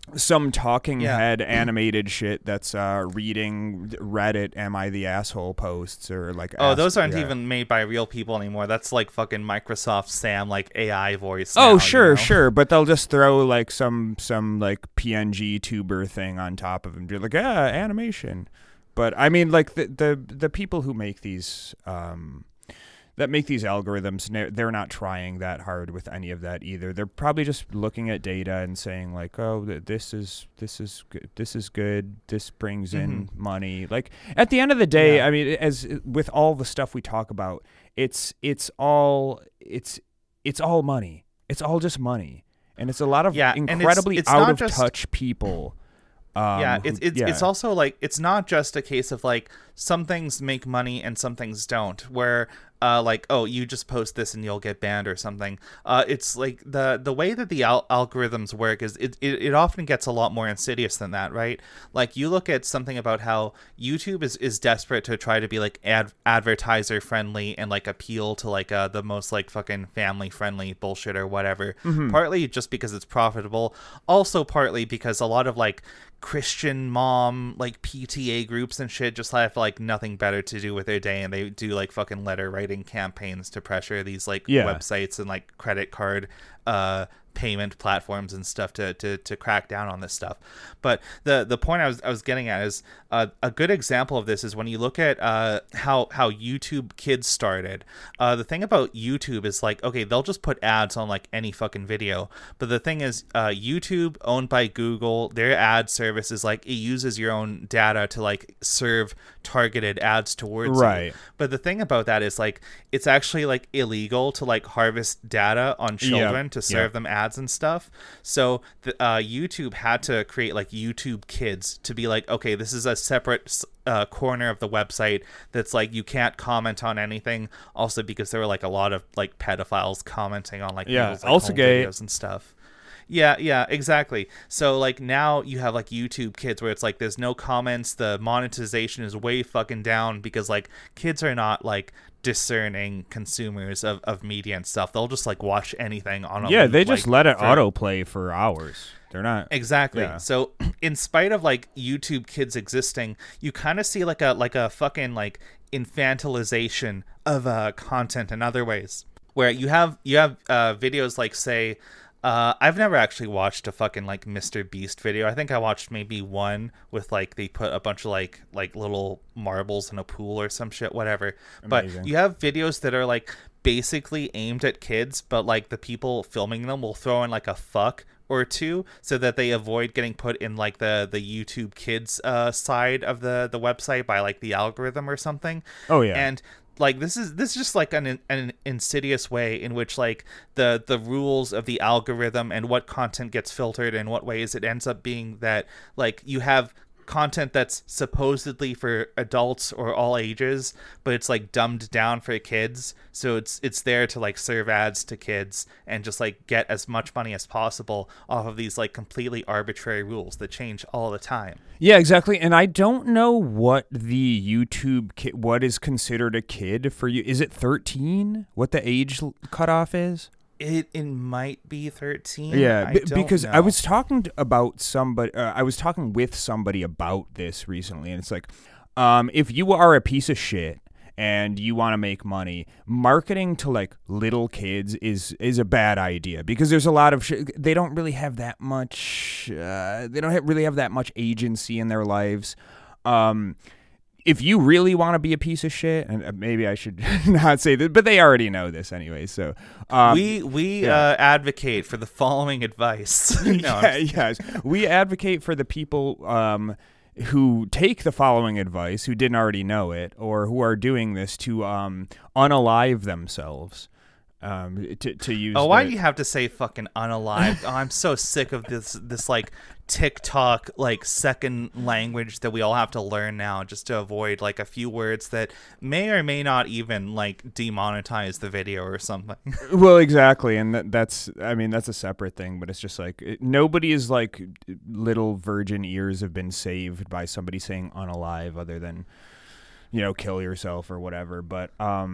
some talking Yeah. head animated shit that's uh, reading Reddit "Am I the Asshole" posts or like. Oh, ask, those aren't yeah. even made by real people anymore. That's like fucking Microsoft Sam, like A I voice. Oh, now, sure, you know? sure, but they'll just throw like some some like P N G tuber thing on top of them, be like, ah, animation. But I mean, like the the the people who make these um, that make these algorithms, they're not trying that hard with any of that either. They're probably just looking at data and saying like, oh, this is this is good. This is good. This brings in Mm-hmm. money. Like at the end of the day, Yeah. I mean, as with all the stuff we talk about, it's it's all it's it's all money. It's all just money, and it's a lot of Yeah, and it's- incredibly it's out not of just- touch people. Um, yeah, who- it's it's yeah. it's also like it's not just a case of like some things make money and some things don't. Where uh, like oh, you just post this and you'll get banned or something. Uh, it's like the the way that the al- algorithms work is it, it it often gets a lot more insidious than that, right? Like you look at something about how YouTube is is desperate to try to be like ad- advertiser friendly and like appeal to like uh the most like fucking family friendly bullshit or whatever. Mm-hmm. Partly just because it's profitable, also partly because a lot of like Christian mom like P T A groups and shit just have like nothing better to do with their day, and they do like fucking letter writing campaigns to pressure these like Yeah. websites and like credit card uh payment platforms and stuff to, to to crack down on this stuff. But the the point I was I was getting at is uh, a good example of this is when you look at uh how how YouTube Kids started. Uh, the thing about YouTube is like, okay, they'll just put ads on like any fucking video. But the thing is, uh, YouTube, owned by Google, their ad service is like it uses your own data to like serve targeted ads towards you. Right. But the thing about that is like it's actually like illegal to like harvest data on children Yep. to serve Yep. them ads and stuff. So the, uh, YouTube had to create like YouTube Kids to be like, okay, this is a separate uh, corner of the website that's like you can't comment on anything. Also because there were like a lot of like pedophiles commenting on like Yeah, people's, like, also home gay. videos and stuff. Yeah, yeah, exactly. So like now you have like YouTube Kids where it's like there's no comments, the monetization is way fucking down because like kids are not like discerning consumers of, of media and stuff. They'll just like watch anything on a Yeah, loop, they just like, let it for- autoplay for hours. They're not Exactly. Yeah. So in spite of like YouTube Kids existing, you kind of see like a like a fucking like infantilization of uh content in other ways. Where you have you have uh videos like say uh I've never actually watched a fucking like Mister Beast video. I think I watched maybe one with like they put a bunch of like like little marbles in a pool or some shit, whatever. Amazing. But you have videos that are like basically aimed at kids, but like the people filming them will throw in like a fuck or two so that they avoid getting put in like the the YouTube Kids uh side of the the website by like the algorithm or something. Oh, yeah. And like this is this is just like an an insidious way in which like the the rules of the algorithm and what content gets filtered in what ways, it ends up being that like you have content that's supposedly for adults or all ages, but it's like dumbed down for kids, so it's it's there to like serve ads to kids and just like get as much money as possible off of these like completely arbitrary rules that change all the time. Yeah, exactly. And I don't know what the YouTube ki- what is considered a kid for you. Is it thirteen? What the age l- cutoff is? It it might be thirteen. Yeah, I b- don't because I know. was talking t- about somebody. Uh, I was talking with somebody about this recently, and it's like, um, if you are a piece of shit and you want to make money, marketing to like little kids is is a bad idea because there's a lot of sh- they don't really have that much. Uh, they don't have, really have that much agency in their lives. Um, if you really want to be a piece of shit, and maybe I should not say this, but they already know this anyway. So um, we we yeah. uh, advocate for the following advice. No, yeah, yes, we advocate for the people um, who take the following advice, who didn't already know it, or who are doing this to um, unalive themselves. Um, to to use. Oh, why the- do you have to say fucking unalive? Oh, I'm so sick of this this like TikTok like second language that we all have to learn now just to avoid like a few words that may or may not even like demonetize the video or something. Well, exactly, and that, that's I mean that's a separate thing, but it's just like it, nobody is like little virgin ears have been saved by somebody saying unalive, other than you know kill yourself or whatever. But um,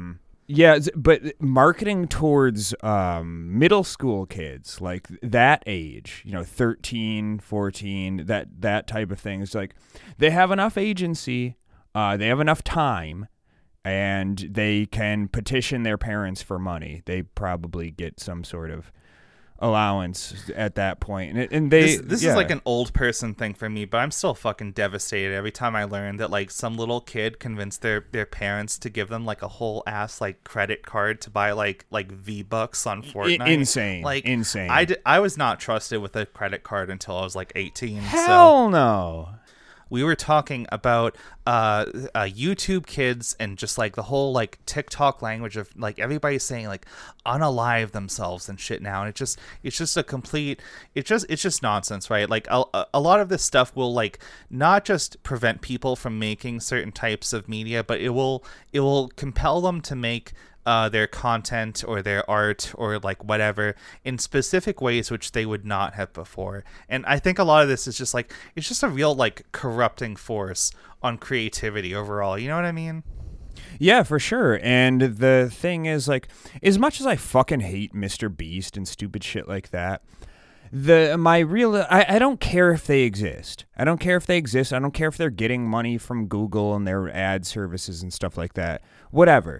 Yeah, but marketing towards um, middle school kids, like that age, you know, thirteen, fourteen, that that type of thing, is like they have enough agency, uh, they have enough time, and they can petition their parents for money. They probably get some sort of allowance at that point, and, and they this, this yeah. is like an old person thing for me, but I'm still fucking devastated every time I learn that like some little kid convinced their their parents to give them like a whole ass like credit card to buy like like V-Bucks on Fortnite. I- insane like insane I, d- I was not trusted with a credit card until I was like eighteen. Hell so. no. We were talking about uh, uh, YouTube kids and just like the whole like TikTok language of like everybody's saying like unalive themselves and shit now, and it just it's just a complete it just it's just nonsense, right? Like a, a lot of this stuff will like not just prevent people from making certain types of media, but it will it will compel them to make Uh, their content or their art or like whatever in specific ways which they would not have before. And I think a lot of this is just like it's just a real like corrupting force on creativity overall. You know what I mean? Yeah, for sure. And the thing is, like, as much as I fucking hate Mister Beast and stupid shit like that, the my real I, I don't care if they exist. I don't care if they exist. I don't care if they're getting money from Google and their ad services and stuff like that. Whatever.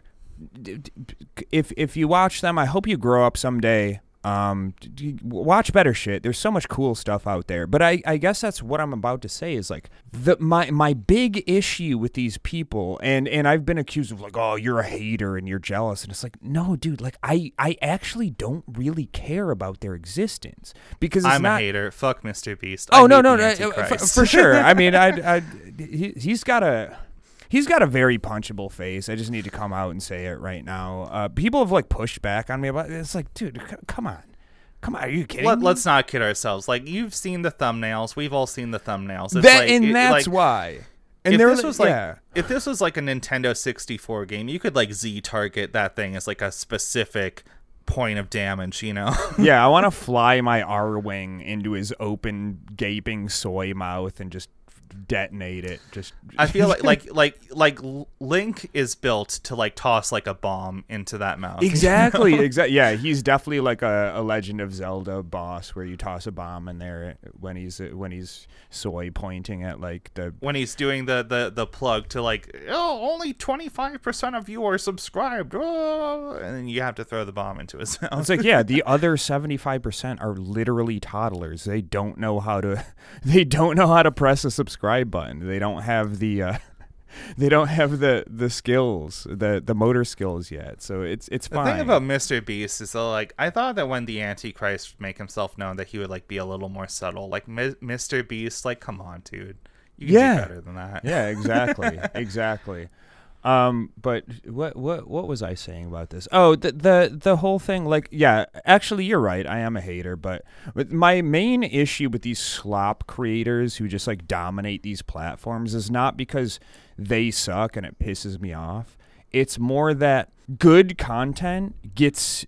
If if you watch them, I hope you grow up someday. Um, watch better shit. There's so much cool stuff out there. But I, I guess that's what I'm about to say is like the my my big issue with these people, and and I've been accused of like, oh, you're a hater and you're jealous, and it's like, no, dude, like I I actually don't really care about their existence because it's I'm not... a hater. Fuck Mister Beast. Oh I no hate no, the no for, Antichrist. for sure. I mean, I I he, he's got a. He's got a very punchable face. I just need to come out and say it right now. Uh, people have like pushed back on me about it. It's like, dude, c- come on. Come on, are you kidding Let, me? Let's not kid ourselves. Like, you've seen the thumbnails. We've all seen the thumbnails. It's that, like, and it, that's like, why. And if there this was like yeah. if this was like a Nintendo sixty-four game, you could like Z target that thing as like a specific point of damage, you know? Yeah, I want to fly my R-wing into his open, gaping soy mouth and just detonate it. Just I feel like like like like Link is built to like toss like a bomb into that mouth. Exactly, you know? exactly. Yeah, he's definitely like a, a Legend of Zelda boss where you toss a bomb in there when he's when he's soy pointing at like the when he's doing the the, the plug to like, oh, only twenty-five percent of you are subscribed, oh, and then you have to throw the bomb into his mouth. It's like, yeah, the other seventy-five percent are literally toddlers. They don't know how to they don't know how to press a subscribe button. They don't have the uh, they don't have the, the skills, the the motor skills yet. So it's it's fine. The thing about Mister Beast is that, like, I thought that when the Antichrist would make himself known that he would like be a little more subtle. Like Mi- Mister Beast, like, come on, dude, you can yeah. do better than that. Yeah, exactly, exactly. Um, but what what what was I saying about this? Oh, the the the whole thing. Like, yeah, actually, you're right. I am a hater, but but my main issue with these slop creators who just like dominate these platforms is not because they suck and it pisses me off. It's more that good content gets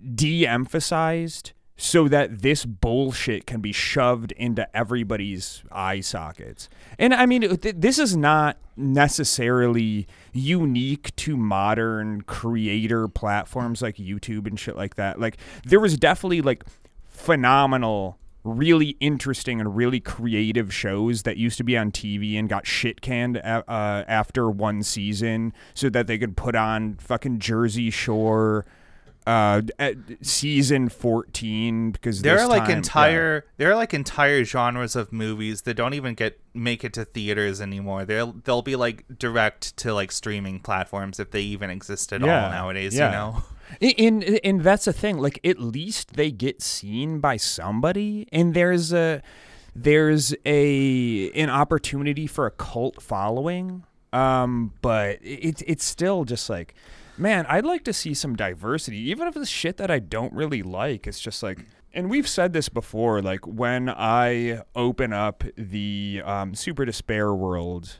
de-emphasized so that this bullshit can be shoved into everybody's eye sockets. And I mean, th- this is not necessarily unique to modern creator platforms like YouTube and shit like that. Like, there was definitely like phenomenal, really interesting and really creative shows that used to be on T V and got shit canned uh, after one season so that they could put on fucking Jersey Shore uh at season fourteen, because there are like time, entire yeah. there are like entire genres of movies that don't even get make it to theaters anymore. They'll they'll be like direct to like streaming platforms if they even exist at yeah. all nowadays. Yeah. You know, and, and and that's the thing. Like, at least they get seen by somebody, and there's a there's a an opportunity for a cult following. Um, but it's it's still just like, man, I'd like to see some diversity, even if it's shit that I don't really like. It's just like, and we've said this before, like when I open up the um, Super Despair World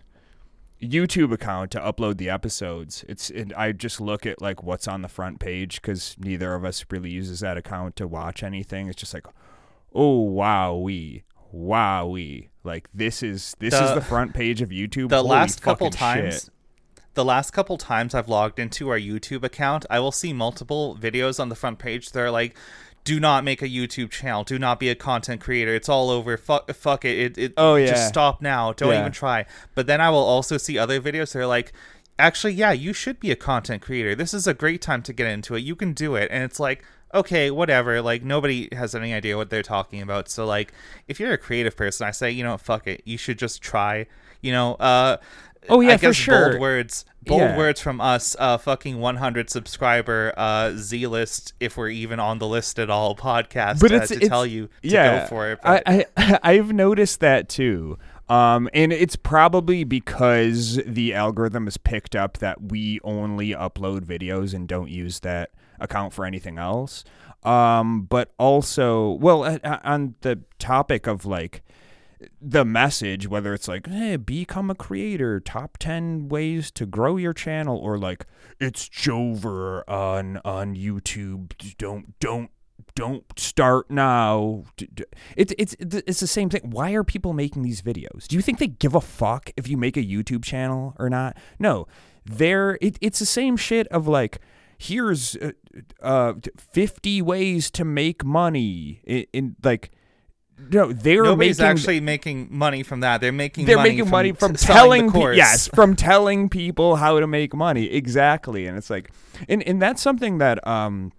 YouTube account to upload the episodes, it's and I just look at like what's on the front page, because neither of us really uses that account to watch anything. It's just like, oh, wowee, wowee. Like, this is this the, is the front page of YouTube. The Holy last couple fucking times. shit. the last couple times I've logged into our YouTube account, I will see multiple videos on the front page that are like, do not make a YouTube channel. Do not be a content creator. It's all over. Fuck, fuck it. It, it. Oh, yeah. Just stop now. Don't Yeah. even try. But then I will also see other videos that are like, actually, yeah, you should be a content creator. This is a great time to get into it. You can do it. And it's like, okay, whatever. Like, nobody has any idea what they're talking about. So, like, if you're a creative person, I say, you know, fuck it. You should just try. You know, uh... Oh, yeah, I guess for sure. Bold words, bold Yeah. words from us. Uh, fucking one hundred subscriber uh, Z list, if we're even on the list at all. Podcast, But uh, it's, to it's, tell you to yeah, go for it. But I, I I've noticed that too. Um, and it's probably because the algorithm has picked up that we only upload videos and don't use that account for anything else. Um, but also, well, uh, on the topic of like the message, whether it's like, hey, become a creator, top ten ways to grow your channel, or like, it's Jover on on YouTube, don't don't don't start now. It's it's it's the same thing. Why are people making these videos? Do you think they give a fuck if you make a YouTube channel or not? No, they're it, it's the same shit of like, here's uh, uh fifty ways to make money in, in like. No, they're nobody's making, actually making money from that. They're making they're money making from money from t- selling telling the pe- course. yes, from telling people how to make money. Exactly. And it's like, and, and that's something that um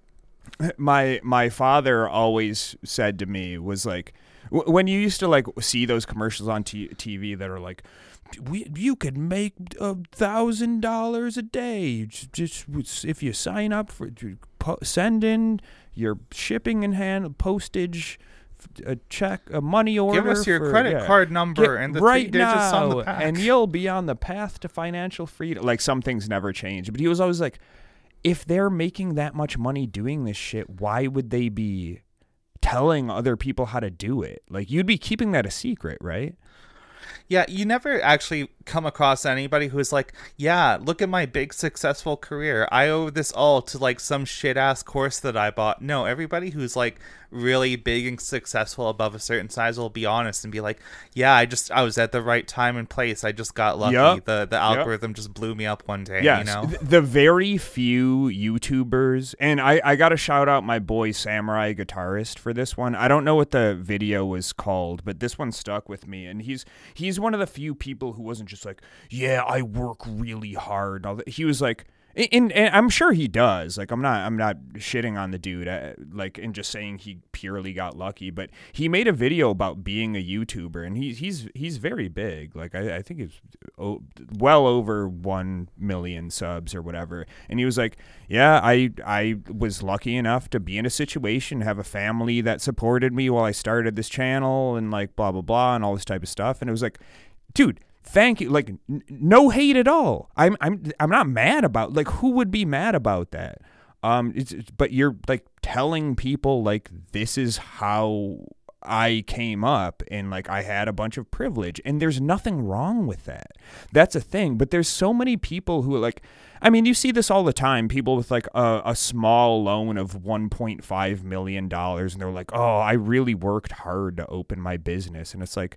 my my father always said to me was like, w- when you used to like see those commercials on t- TV that are like, we, you could make a thousand dollars a day just, just if you sign up for po- send in your shipping and hand postage, a check, a money order. Give us your for, credit yeah. card number Get and the right three digits now, on the back. and you'll be on the path to financial freedom. Like, some things never change, but he was always like, if they're making that much money doing this shit, why would they be telling other people how to do it? Like, you'd be keeping that a secret, right? Yeah, you never actually come across anybody who's like, yeah, look at my big successful career. I owe this all to like some shit ass course that I bought. No, everybody who's like really big and successful above a certain size will be honest and be like, yeah, I just I was at the right time and place. I just got lucky. Yep. The the algorithm Yep. just blew me up one day. Yes, You know? th- the very few YouTubers, and I, I got to shout out my boy Samurai Guitarist for this one. I don't know what the video was called, but this one stuck with me, and he's he's one of the few people who wasn't just like, yeah, I work really hard. All that. He was like, and, and I'm sure he does. Like, I'm not I'm not shitting on the dude, uh, like, and just saying he purely got lucky, but he made a video about being a YouTuber, and he's he's he's very big. Like, I, I think he's oh, well over one million subs or whatever. And he was like, yeah, I I was lucky enough to be in a situation, have a family that supported me while I started this channel, and like blah blah blah and all this type of stuff. And it was like, dude, thank you. Like, n- no hate at all. I'm I'm I'm not mad about, like, who would be mad about that? Um, it's, it's, but you're like telling people like, this is how I came up, and like I had a bunch of privilege, and there's nothing wrong with that. That's a thing. But there's so many people who are like, I mean, you see this all the time. People with like a, a small loan of one point five million dollars, and they're like, oh, I really worked hard to open my business, and it's like,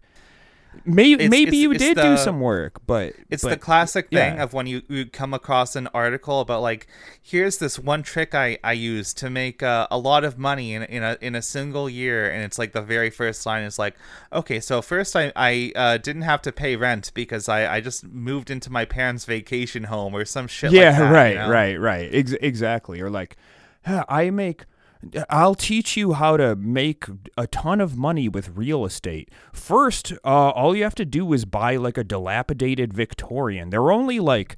Maybe It's- maybe it's- you it's did the- do some work, but It's but, the classic thing yeah. of when you, you come across an article about like, here's this one trick I, I used to make uh, a lot of money in, in a in a single year, and it's like the very first line is like, okay, so first I, I uh, didn't have to pay rent because I, I just moved into my parents' vacation home or some shit yeah, like that. right, you know? right, right, Ex- exactly. Or like, "Huh, I make. I'll teach you how to make a ton of money with real estate. First, uh, all you have to do is buy like a dilapidated Victorian. They're only like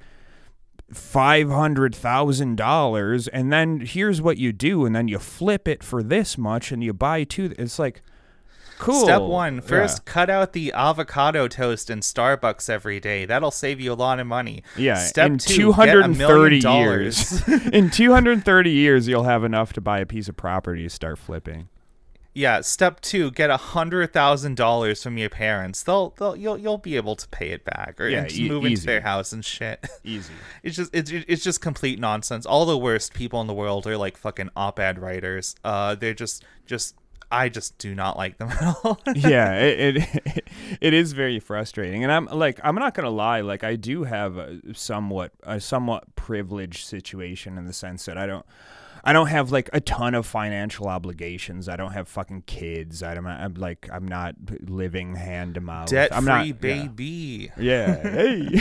five hundred thousand dollars, and then here's what you do, and then you flip it for this much, and you buy two. It's like, cool. Step one, first Yeah. cut out the avocado toast in Starbucks every day. That'll save you a lot of money. Yeah, Step in two, two hundred get a thirty million years. dollars. In two hundred thirty years, you'll have enough to buy a piece of property to start flipping. Yeah, step two, get a hundred thousand dollars from your parents. They'll, they'll, you'll, you'll be able to pay it back, or Yeah, just e- move into easy. their house and shit. Easy. It's just, it's, it's just complete nonsense. All the worst people in the world are like fucking op-ed writers. Uh, they're just, just I just do not like them at all. Yeah, it, it it is very frustrating, and I'm like, I'm not gonna lie, like I do have a somewhat a somewhat privileged situation in the sense that I don't. I don't have like a ton of financial obligations. I don't have fucking kids. I don't. I'm like I'm not living hand to mouth. Debt I'm free, not, baby. Yeah. yeah. Hey.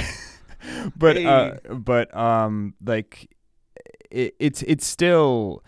but hey. uh, but um, like it, it's it's still.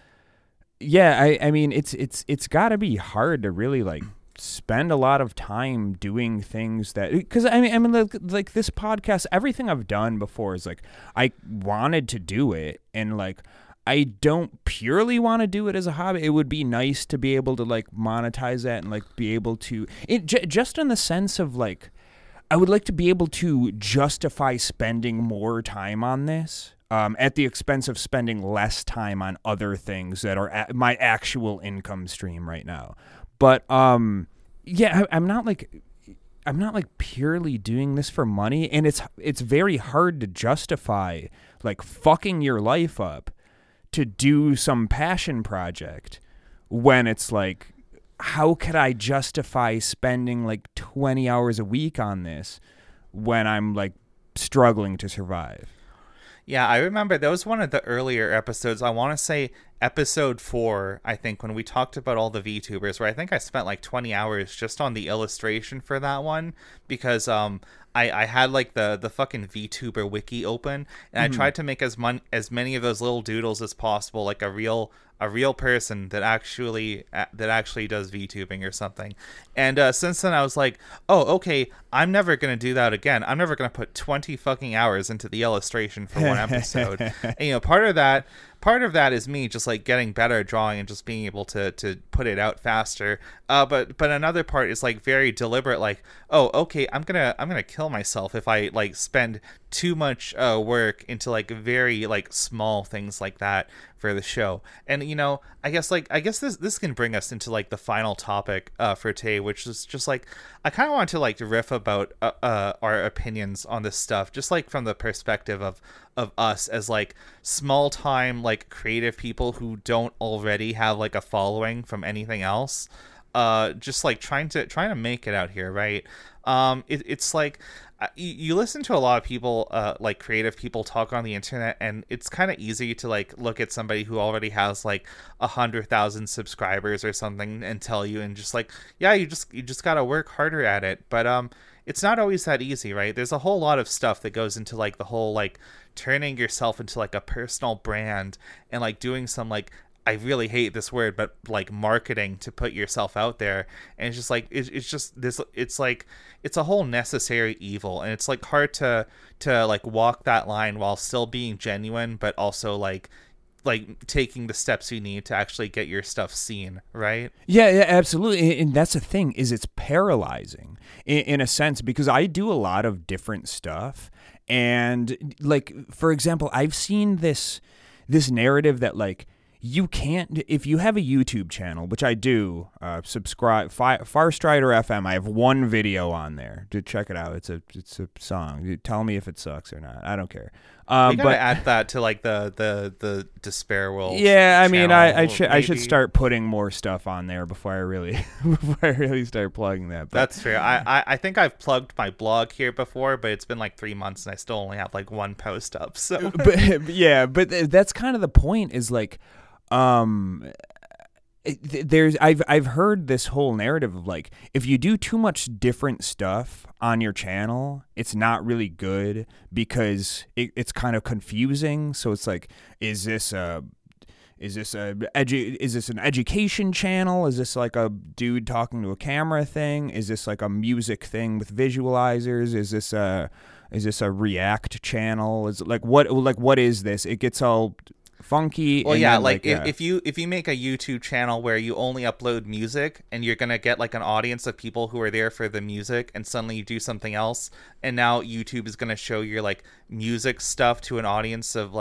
Yeah. I I mean it's it's it's got to be hard to really like spend a lot of time doing things that, because I mean I mean like, like this podcast, everything I've done before is like I wanted to do it, and like. I don't purely want to do it as a hobby. It would be nice to be able to like monetize that and like be able to it j- just in the sense of like I would like to be able to justify spending more time on this um, at the expense of spending less time on other things that are a- my actual income stream right now. But um, yeah, I- I'm not like I'm not like purely doing this for money, and it's it's very hard to justify like fucking your life up to do some passion project when it's like, how could I justify spending like twenty hours a week on this when I'm like struggling to survive? Yeah, I remember that was one of the earlier episodes. I want to say episode four, I think, when we talked about all the VTubers, where I think I spent like twenty hours just on the illustration for that one, because um I, I had like the, the fucking VTuber wiki open, and mm-hmm. I tried to make as mon- as many of those little doodles as possible, like a real a real person that actually uh, that actually does VTubing or something. And uh, since then, I was like, oh, okay, I'm never gonna do that again. I'm never gonna put twenty fucking hours into the illustration for one episode. And, you know, part of that. Part of that is me just like getting better at drawing and just being able to, to put it out faster. Uh, but but another part is like very deliberate. Like, oh, okay, I'm gonna I'm gonna kill myself if I like spend too much uh, work into like very like small things like that for the show. And you know, I guess like I guess this this can bring us into like the final topic uh, for today, which is just like I kind of want to like riff about uh, uh, our opinions on this stuff, just like from the perspective of. of us as like small time like creative people who don't already have like a following from anything else, uh just like trying to trying to make it out here, right? Um it, it's like uh, you, you listen to a lot of people uh like creative people talk on the internet, and it's kind of easy to like look at somebody who already has like a hundred thousand subscribers or something and tell you, and just like, yeah, you just you just gotta work harder at it. But um it's not always that easy, right? There's a whole lot of stuff that goes into like the whole like turning yourself into like a personal brand, and like doing some like, I really hate this word, but like marketing to put yourself out there. And it's just like it's, it's just this it's like it's a whole necessary evil, and it's like hard to to like walk that line while still being genuine, but also like like taking the steps you need to actually get your stuff seen, right? Yeah, yeah, absolutely. And that's the thing, is it's paralyzing in, in a sense, because I do a lot of different stuff. And like, for example, I've seen this this narrative that like you can't, if you have a YouTube channel, which I do, uh, subscribe, Fi- Farstrider F M. I have one video on there. To check it out. It's a it's a song. You tell me if it sucks or not. I don't care. Um, we gotta but add that to like the the the Despair World. Yeah, I mean, I, I should maybe. I should start putting more stuff on there before I really before I really start plugging that. But. That's fair. I, I I think I've plugged my blog here before, but it's been like three months and I still only have like one post up. So, but yeah, but that's kind of the point. Is like. Um, there's I've I've heard this whole narrative of like, if you do too much different stuff on your channel, it's not really good because it, it's kind of confusing. So it's like, is this a is this a edu- is this an education channel? Is this like a dude talking to a camera thing? Is this like a music thing with visualizers? Is this a is this a React channel? Is it like what like what is this? It gets all funky. Well, and yeah, then, like, like if, yeah. if you if you make a YouTube channel where you only upload music, and you're gonna get like an audience of people who are there for the music, and suddenly you do something else, and now YouTube is gonna show your like music stuff to an audience of like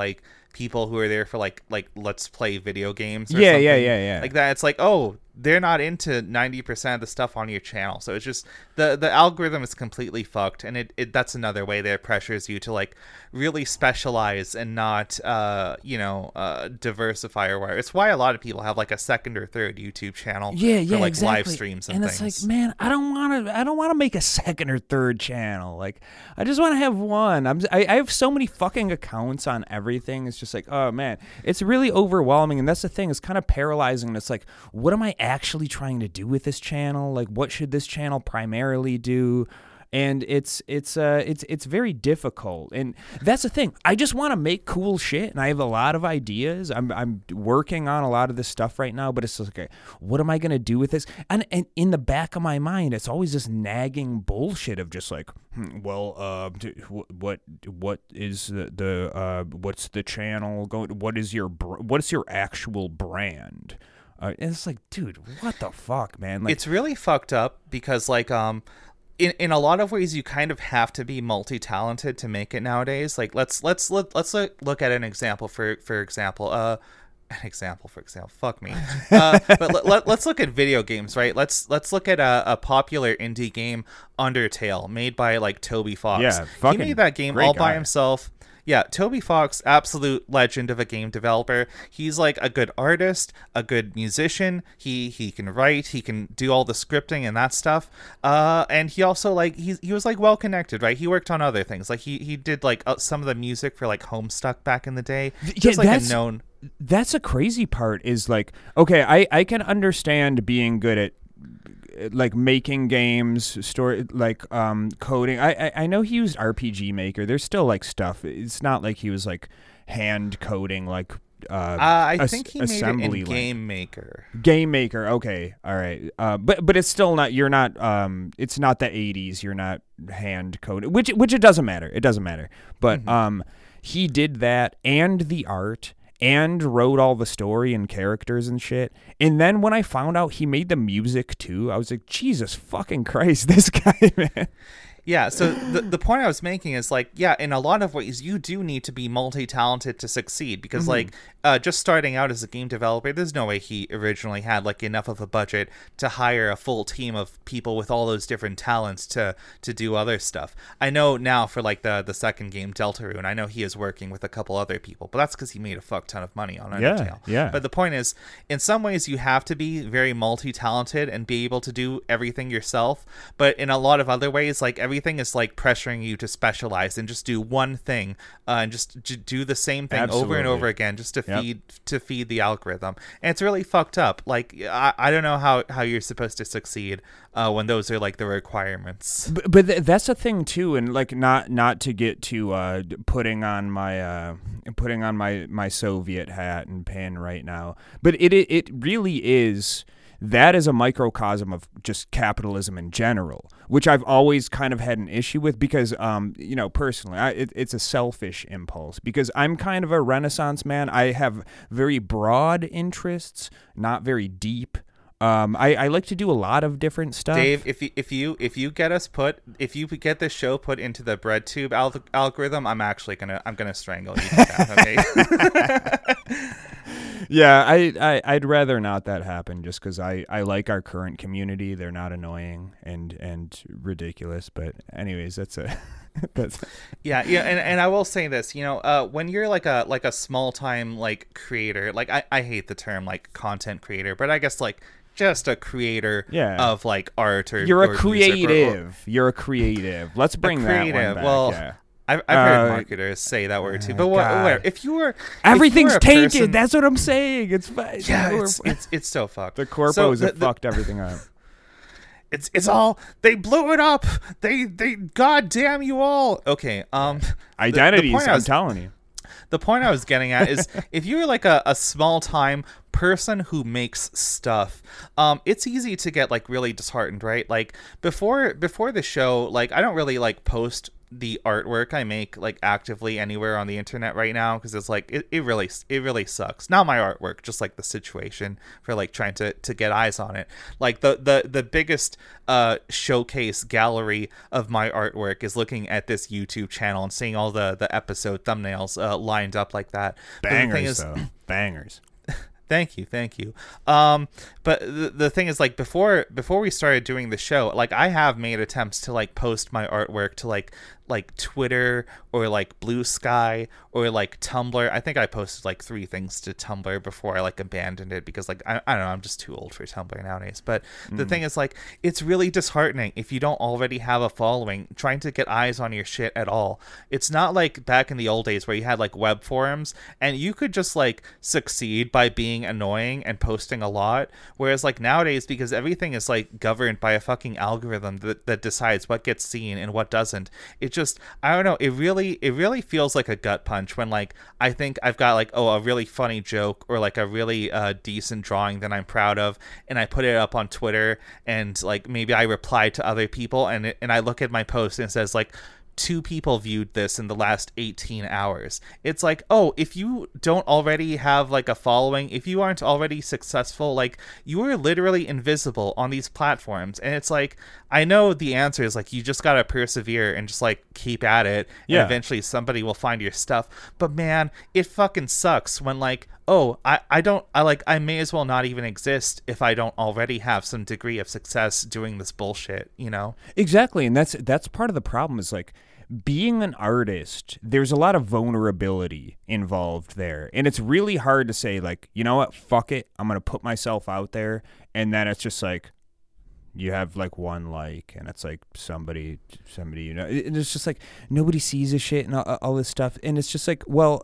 people who are there for like like let's play video games or yeah something yeah yeah yeah like that. It's like, oh, they're not into ninety percent of the stuff on your channel. So it's just the the algorithm is completely fucked, and it, it that's another way that it pressures you to like really specialize and not uh you know uh diversify or whatever. It's why a lot of people have like a second or third YouTube channel yeah for yeah like exactly. live streams and, and things. it's like, man, I don't want to I don't want to make a second or third channel. Like, I just want to have one. I'm I, I have so many fucking accounts on everything. It's just like, oh man, it's really overwhelming, and that's the thing. It's kind of paralyzing. It's like, what am I actually trying to do with this channel? Like, what should this channel primarily do? And it's it's uh it's it's very difficult, and that's the thing. I just want to make cool shit, and I have a lot of ideas. I'm I'm working on a lot of this stuff right now, but it's just like, okay, what am I gonna do with this? And and in the back of my mind, it's always this nagging bullshit of just like, hmm, well, uh, what what is the the uh what's the channel going? What is your br- what is your actual brand? Uh, and it's like, dude, what the fuck, man? Like, it's really fucked up because like um. In, in a lot of ways, you kind of have to be multi-talented to make it nowadays. Like, let's let's let, let's look, look at an example. For for example, uh, an example for example. Fuck me. Uh, but let, let, let's look at video games, right? Let's let's look at a, a popular indie game, Undertale, made by like Toby Fox. Yeah, he made that game all by guy. himself. Yeah, Toby Fox, absolute legend of a game developer. He's like a good artist, a good musician. He he can write, he can do all the scripting and that stuff. Uh, and he also like he he was like well connected, right? He worked on other things. Like he he did like uh, some of the music for like Homestuck back in the day. Just yeah, like a known. That's a crazy part. Is like, okay, I I can understand being good at like making games, story, like um coding. I, I I know he used R P G Maker. There's still like stuff. It's not like he was like hand coding like uh, uh I as- think he made it in assembly line. Game Maker. Game Maker. Okay, all right. Uh, but but it's still not. You're not. Um, it's not the eighties. You're not hand coding. Which which it doesn't matter. It doesn't matter. But Mm-hmm. um, he did that and the art. And wrote all the story and characters and shit. And then when I found out he made the music too, I was like, Jesus fucking Christ, this guy, man. Yeah, so the the point I was making is like, yeah, in a lot of ways you do need to be multi-talented to succeed because Mm-hmm. like uh, just starting out as a game developer, there's no way he originally had like enough of a budget to hire a full team of people with all those different talents to to do other stuff. I know now for like the the second game, Deltarune, I know he is working with a couple other people, but that's because he made a fuck ton of money on Yeah, Undertale. yeah. But the point is, in some ways you have to be very multi-talented and be able to do everything yourself, but in a lot of other ways, like every Everything is like pressuring you to specialize and just do one thing uh, and just j- do the same thing over Absolutely. and over again just to Yep. feed to feed the algorithm. And it's really fucked up. Like I, I don't know how, how you're supposed to succeed uh, when those are like the requirements. But, but th- that's the thing too, and like not not to get to uh, putting on my uh, putting on my, my Soviet hat and pin right now, but it it, it really is. That is a microcosm of just capitalism in general, which I've always kind of had an issue with because, um, you know, personally, I, it, it's a selfish impulse because I'm kind of a Renaissance man. I have very broad interests, not very deep. Um, I, I like to do a lot of different stuff. Dave, if you if you if you get us put if you get this show put into the BreadTube al- algorithm, I'm actually gonna I'm gonna strangle you to death. Okay. Yeah, I, I, I'd rather not that happen just because I, I like our current community. They're not annoying and, and ridiculous. But anyways, that's a that's Yeah, yeah, and, and I will say this, you know, uh, when you're like a like a small time like creator, like I, I hate the term like content creator, but I guess like just a creator Yeah. of like art or you're or a music or- or- creative. You're a creative. Let's bring that one creative. back. Well, yeah. I've, I've heard Uh, marketers say that word too, uh, but what, God. whatever. If you were, if you Everything's were a tainted. person- That's what I'm saying. It's fine. yeah, We're- it's, it's it's so fucked. the corpos So have the- the- fucked everything up. It's it's all they blew it up. They they God damn you all. Okay, um, the- the Identities. point I I'm was- telling you. The point I was getting at is if you're like a, a small time person who makes stuff, um, it's easy to get like really disheartened, right? Like before before the show, like I don't really like post the artwork I make like actively anywhere on the internet right now, because it's like it, it really it really sucks. Not my artwork, just like the situation for like trying to to get eyes on it. Like the the the biggest uh showcase gallery of my artwork is looking at this YouTube channel and seeing all the the episode thumbnails uh, lined up like that. Bangers, the thing is, though. Bangers. Thank you, thank you. Um, but the, the thing is, like, before before we started doing the show, like, I have made attempts to like post my artwork to like like Twitter or like Blue Sky or like Tumblr. I think I posted like three things to Tumblr before I like abandoned it because like I, I don't know, I'm just too old for Tumblr nowadays. But the mm. thing is, like, it's really disheartening if you don't already have a following trying to get eyes on your shit at all. It's not like back in the old days where you had like web forums and you could just like succeed by being annoying and posting a lot, whereas like nowadays, because everything is like governed by a fucking algorithm that, that decides what gets seen and what doesn't, it just I don't know, it really it really feels like a gut punch when like I think I've got like oh a really funny joke or like a really uh decent drawing that I'm proud of, and I put it up on Twitter, and like maybe I reply to other people, and it, and I look at my post and it says like two people viewed this in the last eighteen hours. It's like, oh, if you don't already have like a following, if you aren't already successful, like you are literally invisible on these platforms. And it's like, I know the answer is like, you just got to persevere and just like keep at it. Yeah. And eventually somebody will find your stuff. But man, it fucking sucks when like, oh, I, I don't, I like, I may as well not even exist if I don't already have some degree of success doing this bullshit, you know? Exactly. And that's, that's part of the problem is like, being an artist, there's a lot of vulnerability involved there. And it's really hard to say, like, you know what, fuck it, I'm going to put myself out there. And then it's just like, you have like one like, and it's like somebody, somebody, you know, and it's just like, nobody sees a shit and all, all this stuff. And it's just like, well,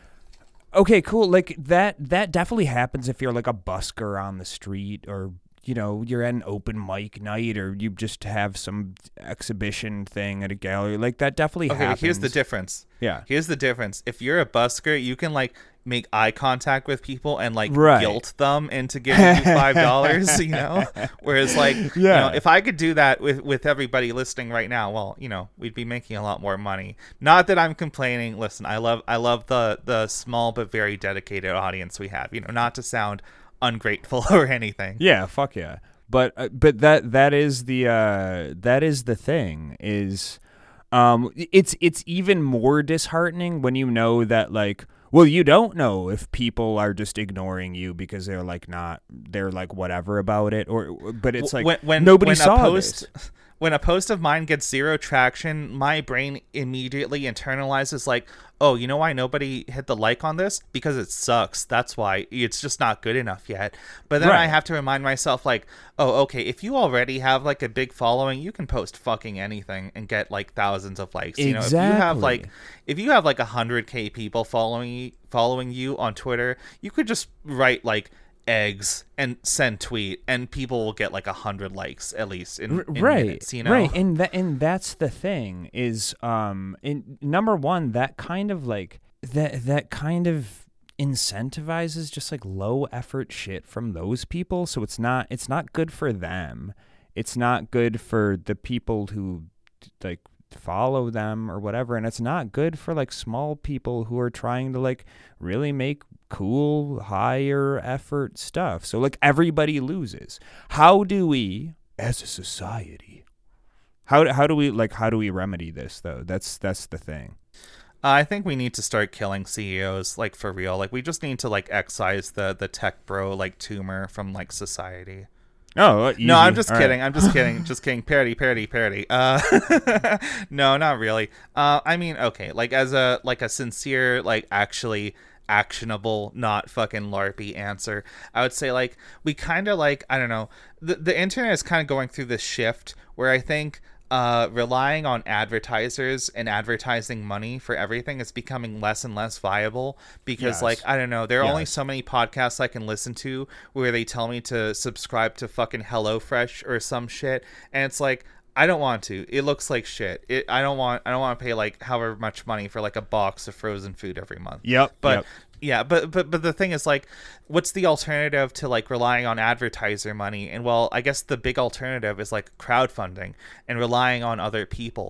okay, cool. Like that, that definitely happens if you're like a busker on the street, or you know, you're at an open mic night, or you just have some exhibition thing at a gallery. Like that definitely okay, happens. Here's the difference. Yeah. Here's the difference. If you're a busker, you can like make eye contact with people and like right. guilt them into giving you five dollars, you know? Whereas like, yeah. you know, if I could do that with, with everybody listening right now, well, you know, we'd be making a lot more money. Not that I'm complaining. Listen, I love I love the the small but very dedicated audience we have, you know, not to sound ungrateful or anything. Yeah, fuck yeah. But uh, but that that is the uh, that is the thing is um it's it's even more disheartening when you know that like, well, you don't know if people are just ignoring you because they're like not they're like whatever about it, or but it's like when, when, nobody when saw a post this. When a post of mine gets zero traction, my brain immediately internalizes like, oh, you know why nobody hit the like on this? Because it sucks. That's why. It's just not good enough yet. But then right. I have to remind myself like, oh, okay, if you already have like a big following, you can post fucking anything and get like thousands of likes. Exactly. You know, if you have like if you have like one hundred K people following following you on Twitter, you could just write like eggs and send tweet, and people will get like a hundred likes at least in, in right minutes, you know? Right. And that and that's the thing is um in number one, that kind of like that that kind of incentivizes just like low effort shit from those people. So it's not it's not good for them. It's not good for the people who like follow them or whatever, and it's not good for like small people who are trying to like really make cool higher effort stuff. So like everybody loses. How do we as a society how how do we like how do we remedy this though? That's that's the thing. Uh, I think we need to start killing C E Os like for real. Like we just need to like excise the the tech bro like tumor from like society. Oh, easy. No, I'm just All kidding. right. I'm just kidding. Just kidding. Parody, parody, parody. Uh, no, not really. Uh, I mean, okay, like as a like a sincere, like actually actionable, not fucking LARPy answer, I would say like we kind of like I don't know. The the internet is kind of going through this shift where I think uh, relying on advertisers and advertising money for everything is becoming less and less viable because, yes. like, I don't know, there are yes. only so many podcasts I can listen to where they tell me to subscribe to fucking HelloFresh or some shit, and it's like, I don't want to. It looks like shit. It. I don't want. I don't want to pay like however much money for like a box of frozen food every month. Yep. But yep. yeah. But but but the thing is like, what's the alternative to like relying on advertiser money? And well, I guess the big alternative is like crowdfunding and relying on other people.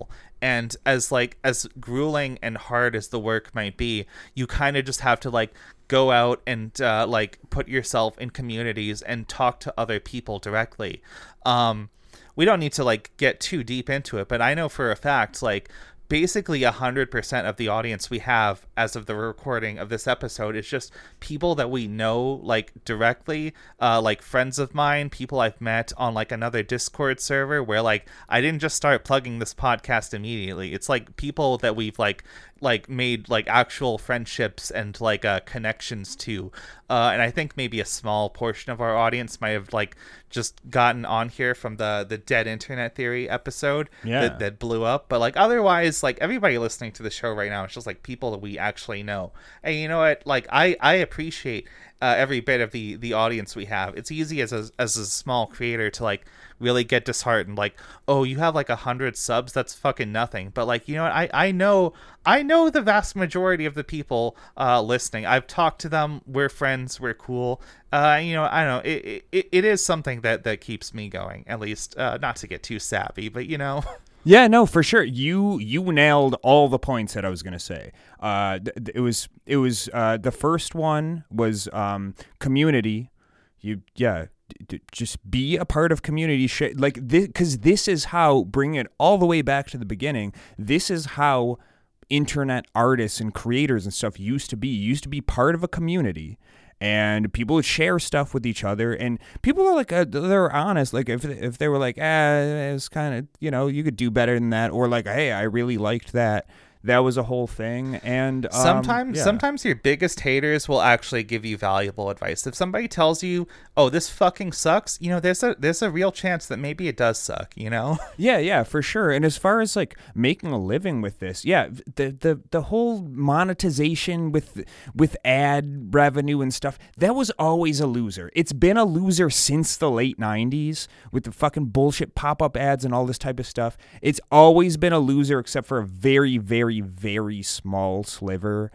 and as like as grueling and hard as the work might be, you kind of just have to like go out and uh, like put yourself in communities and talk to other people directly. Um, we don't need to like get too deep into it, but I know for a fact, like basically a hundred percent of the audience we have as of the recording of this episode is just people that we know like directly, uh, like friends of mine, people I've met on like another Discord server where like I didn't just start plugging this podcast immediately. It's like people that we've like like made like actual friendships and like uh connections to, uh and I think maybe a small portion of our audience might have like just gotten on here from the the Dead Internet Theory episode yeah. that, that blew up, but like otherwise like everybody listening to the show right now, it's just like people that we actually know. And you know what, like I I appreciate uh, every bit of the the audience we have. It's easy as a as a small creator to like really get disheartened, like, oh, you have like a hundred subs, that's fucking nothing. But like, you know what, I I know I know the vast majority of the people uh listening. I've talked to them, we're friends, we're cool. Uh you know, I don't know, it it, it is something that that keeps me going, at least, uh not to get too sappy, but you know. Yeah, no, for sure. You you nailed all the points that I was gonna say. Uh, th- it was it was uh, the first one was um, community. You yeah, d- d- just be a part of community. Sh- like this, because this is how, bring it all the way back to the beginning. This is how internet artists and creators and stuff used to be. You used to be part of a community. And people would share stuff with each other, and people are like, uh, they're honest. Like if if they were like, ah, it's kind of, you know, you could do better than that, or like, hey, I really liked that. That was a whole thing. And um, sometimes yeah. sometimes your biggest haters will actually give you valuable advice. If somebody tells you, oh, this fucking sucks, you know, there's a there's a real chance that maybe it does suck, you know. Yeah, yeah, for sure. And as far as like making a living with this, yeah, the the the whole monetization with with ad revenue and stuff, that was always a loser. It's been a loser since the late nineties with the fucking bullshit pop-up ads and all this type of stuff. It's always been a loser, except for a very very very small sliver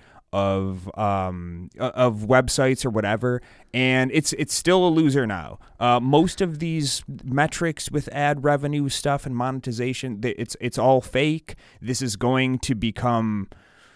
of um of websites or whatever, and it's it's still a loser now. Uh, most of these metrics with ad revenue stuff and monetization, it's it's all fake. This is going to become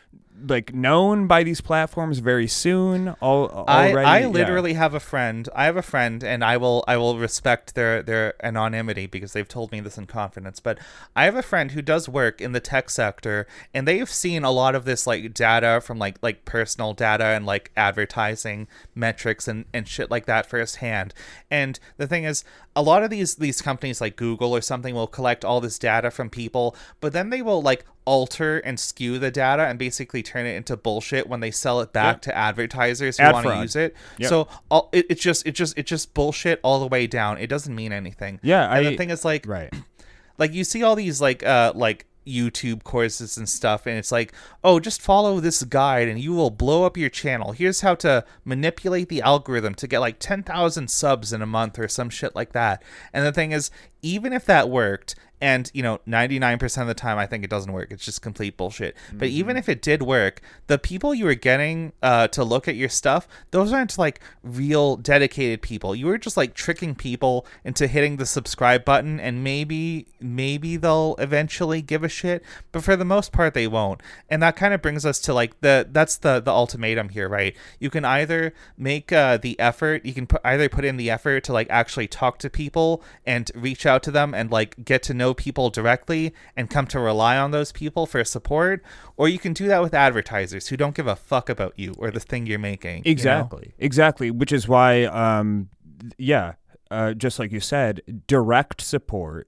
like known by these platforms very soon. All already, I, I literally yeah. have a friend. I have a friend, and I will I will respect their their anonymity because they've told me this in confidence. But I have a friend who does work in the tech sector, and they've seen a lot of this like data from like like personal data and like advertising metrics and and shit like that firsthand. And the thing is, a lot of these these companies like Google or something will collect all this data from people, but then they will like alter and skew the data and basically turn it into bullshit when they sell it back yep. to advertisers who Ad want to fraud. use it. Yep. So all, it, it's just it just it's just bullshit all the way down. It doesn't mean anything. Yeah, and I, the thing is like right. like you see all these like uh like YouTube courses and stuff, and it's like, oh, just follow this guide and you will blow up your channel. Here's how to manipulate the algorithm to get like ten thousand subs in a month or some shit like that. And the thing is, even if that worked, and, you know, ninety-nine percent of the time, I think it doesn't work. It's just complete bullshit. Mm-hmm. But even if it did work, the people you were getting uh, to look at your stuff, those aren't like real dedicated people. You were just like tricking people into hitting the subscribe button, and maybe, maybe they'll eventually give a shit. But for the most part, they won't. And that kind of brings us to like the, that's the, the ultimatum here, right? You can either make uh, the effort, you can put, either put in the effort to like actually talk to people and reach out to them and like get to know people directly and come to rely on those people for support, or you can do that with advertisers who don't give a fuck about you or the thing you're making. Exactly. You know? Exactly. Which is why, um, yeah, uh, just like you said, direct support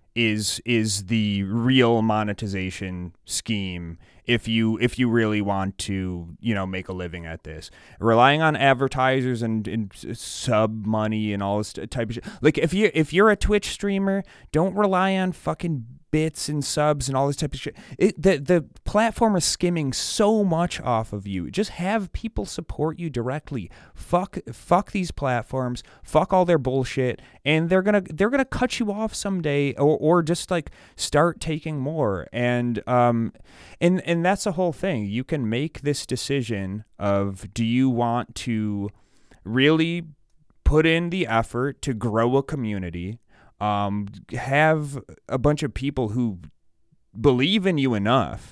is is the real monetization scheme if you if you really want to, you know, make a living at this. Relying on advertisers and, and sub money and all this type of shit. Like if you if you're a Twitch streamer, don't rely on fucking bits and subs and all this type of shit. It, the the platform is skimming so much off of you. Just have people support you directly. Fuck fuck these platforms. Fuck all their bullshit, and they're gonna they're gonna cut you off someday, or or just like start taking more. And um and and that's the whole thing. You can make this decision of, do you want to really put in the effort to grow a community, um, have a bunch of people who believe in you enough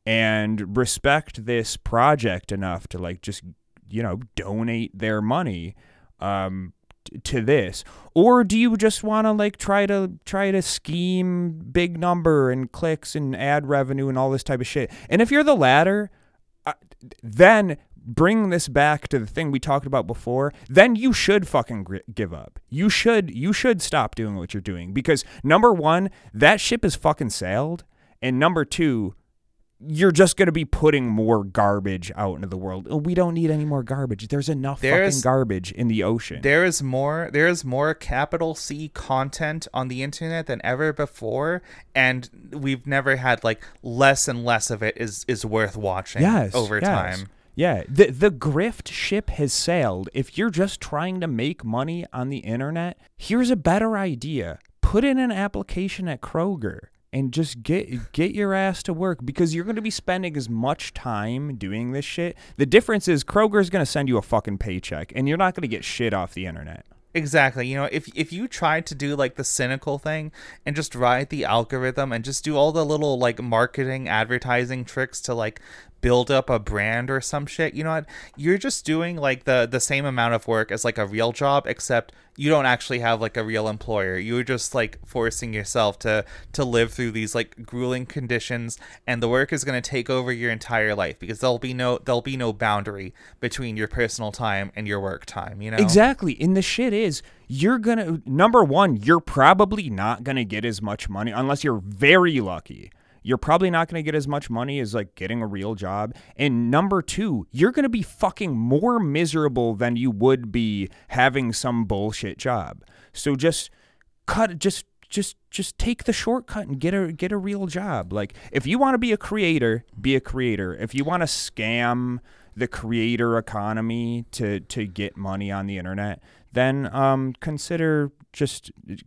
and respect this project enough to like just, you know, donate their money um, t- to this? Or do you just want to like try to try to scheme big number and clicks and ad revenue and all this type of shit? And if you're the latter, uh, then bring this back to the thing we talked about before, then you should fucking gr- give up. You should you should stop doing what you're doing, because number one, that ship is fucking sailed, and number two, you're just going to be putting more garbage out into the world. We don't need any more garbage. There's enough There's, fucking garbage in the ocean. There is more there is more capital C content on the internet than ever before, and we've never had like less and less of it is is worth watching yes, over yes. time. Yeah, the the grift ship has sailed. If you're just trying to make money on the internet, here's a better idea. Put in an application at Kroger and just get get your ass to work, because you're going to be spending as much time doing this shit. The difference is Kroger's going to send you a fucking paycheck, and you're not going to get shit off the internet. Exactly. You know, if if you tried to do like the cynical thing and just ride the algorithm and just do all the little like marketing advertising tricks to like build up a brand or some shit, you know what? You're just doing like the the same amount of work as like a real job, except you don't actually have like a real employer. You're just like forcing yourself to to live through these like grueling conditions, and the work is going to take over your entire life, because there'll be no there'll be no boundary between your personal time and your work time, you know? Exactly. And the shit is, you're going to, number one, you're probably not going to get as much money unless you're very lucky. You're probably not going to get as much money as like getting a real job. And number two, you're going to be fucking more miserable than you would be having some bullshit job. So just cut, just, just, just take the shortcut and get a, get a real job. Like, if you want to be a creator, be a creator. If you want to scam the creator economy to, to get money on the internet, then um, consider just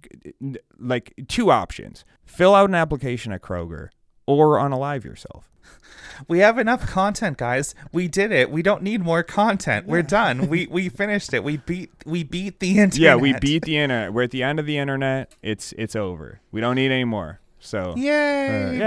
like two options. Fill out an application at Kroger, or unalive yourself. We have enough content, guys. We did it. We don't need more content. We're done. We we finished it. We beat we beat the internet. Yeah, we beat the internet. We're at the end of the internet. It's it's over. We don't need any more. So yay!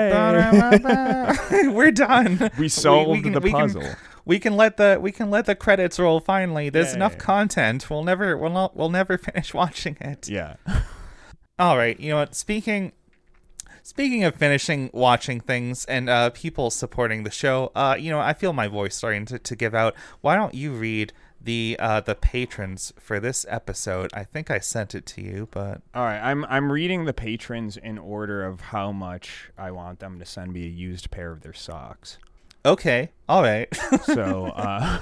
Uh, yay. We're done. We solved we, we can, the we puzzle. Can, we can let the we can let the credits roll. Finally, there's yay. enough content. We'll never we'll not we'll never finish watching it. Yeah. All right. You know what? Speaking. Speaking of finishing watching things and uh, people supporting the show, uh, you know, I feel my voice starting to, to give out. Why don't you read the uh, the patrons for this episode? I think I sent it to you, but all right, I'm I'm reading the patrons in order of how much I want them to send me a used pair of their socks. Okay, all right. so, uh,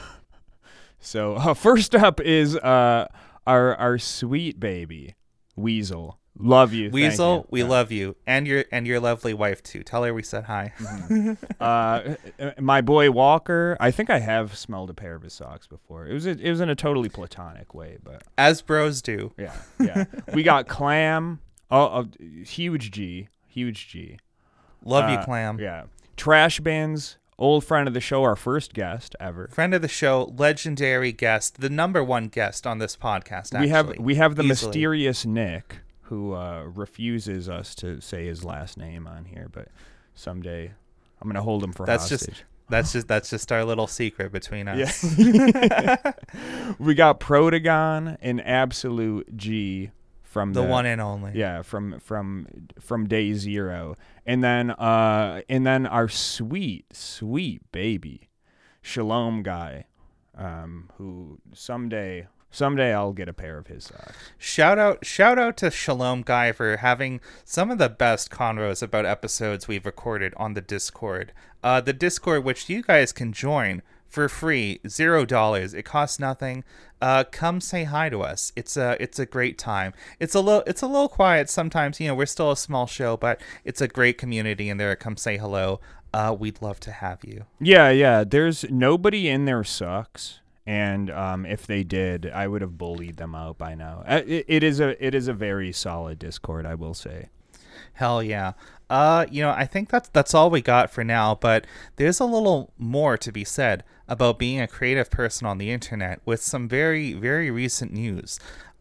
so uh, first up is uh, our our sweet baby Weasel. Love you, Weasel. You. We yeah. love you, and your and your lovely wife too. Tell her we said hi. Mm-hmm. uh, my boy Walker. I think I have smelled a pair of his socks before. It was a, it was in a totally platonic way, but as bros do. Yeah, yeah. We got Clam. Oh, oh, huge G, huge G. Love uh, you, Clam. Yeah. Trash Bins. Old friend of the show, our first guest ever. Friend of the show, legendary guest, the number one guest on this podcast. Actually, we have we have the Easily. mysterious Nick, who uh, refuses us to say his last name on here, but someday I'm gonna hold him for that's hostage. Just, that's just that's just our little secret between us. Yeah. We got Protagon, an absolute G from the, the one and only. Yeah, from from from day zero, and then uh and then our sweet sweet baby Shalom guy, um, who someday. Someday I'll get a pair of his socks. Shout out shout out to Shalom Guy for having some of the best convos about episodes we've recorded on the Discord. Uh, the Discord, which you guys can join for free, zero dollars. It costs nothing. Uh, come say hi to us. It's a it's a great time. It's a little it's a little quiet sometimes. You know, we're still a small show, but it's a great community in there. Come say hello. Uh, we'd love to have you. Yeah, yeah. There's nobody in there sucks. And um, if they did, I would have bullied them out by now. It, it is a it is a very solid Discord, I will say. Hell yeah. Uh, you know, I think that's that's all we got for now. But there's a little more to be said about being a creative person on the internet with some very very recent news.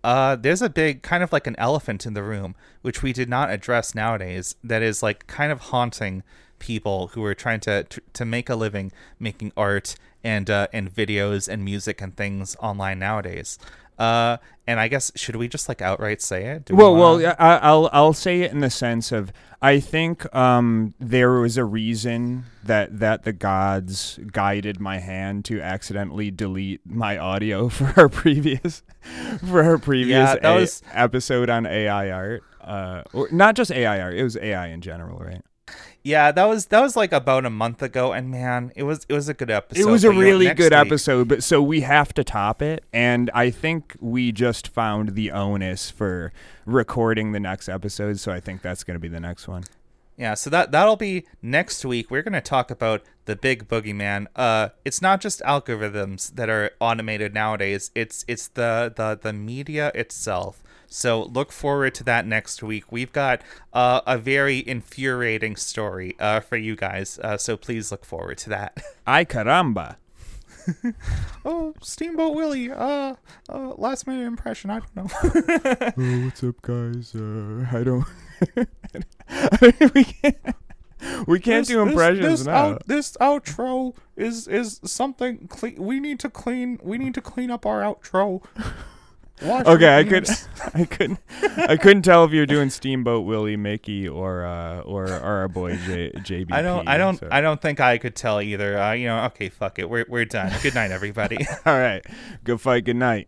Uh, there's a big kind of like an elephant in the room, which we did not address nowadays. That is like kind of haunting people who are trying to to, to make a living making art and uh, and videos and music and things online nowadays. Uh, and I guess should we just like outright say it? Do well, we wanna... well, I, I'll I'll say it in the sense of I think um, there was a reason that that the gods guided my hand to accidentally delete my audio for our previous for our previous Yeah, that a- was... episode on A I art, uh, or not just A I art. It was A I in general, right? Yeah, that was that was like about a month ago, and man, it was it was a good episode. It was a but, you know, really next good week- episode, but so we have to top it, and I think we just found the onus for recording the next episode, so I think that's going to be the next one. Yeah, so that that'll be next week. We're going to talk about the big boogeyman. Uh, it's not just algorithms that are automated nowadays. It's it's the the the media itself. So look forward to that next week. We've got uh, a very infuriating story uh, for you guys. Uh, so please look forward to that. Ay caramba. Oh, Steamboat Willie. Uh, uh, last minute impression. I don't know. Oh, what's up, guys? Uh, I don't. I mean, we can't. We can't this, do impressions this, this now. Out, this outro is is something clean. We need to clean. We need to clean up our outro. Wash Okay, your I could, hands. I couldn't, I couldn't tell if you're doing Steamboat Willie, Mickey, or uh, or, or our boy J, JBP. I don't. I don't. so. I don't think I could tell either. Uh, you know. Okay. Fuck it. We're we're done. Good night, everybody. All right, good fight. Good night.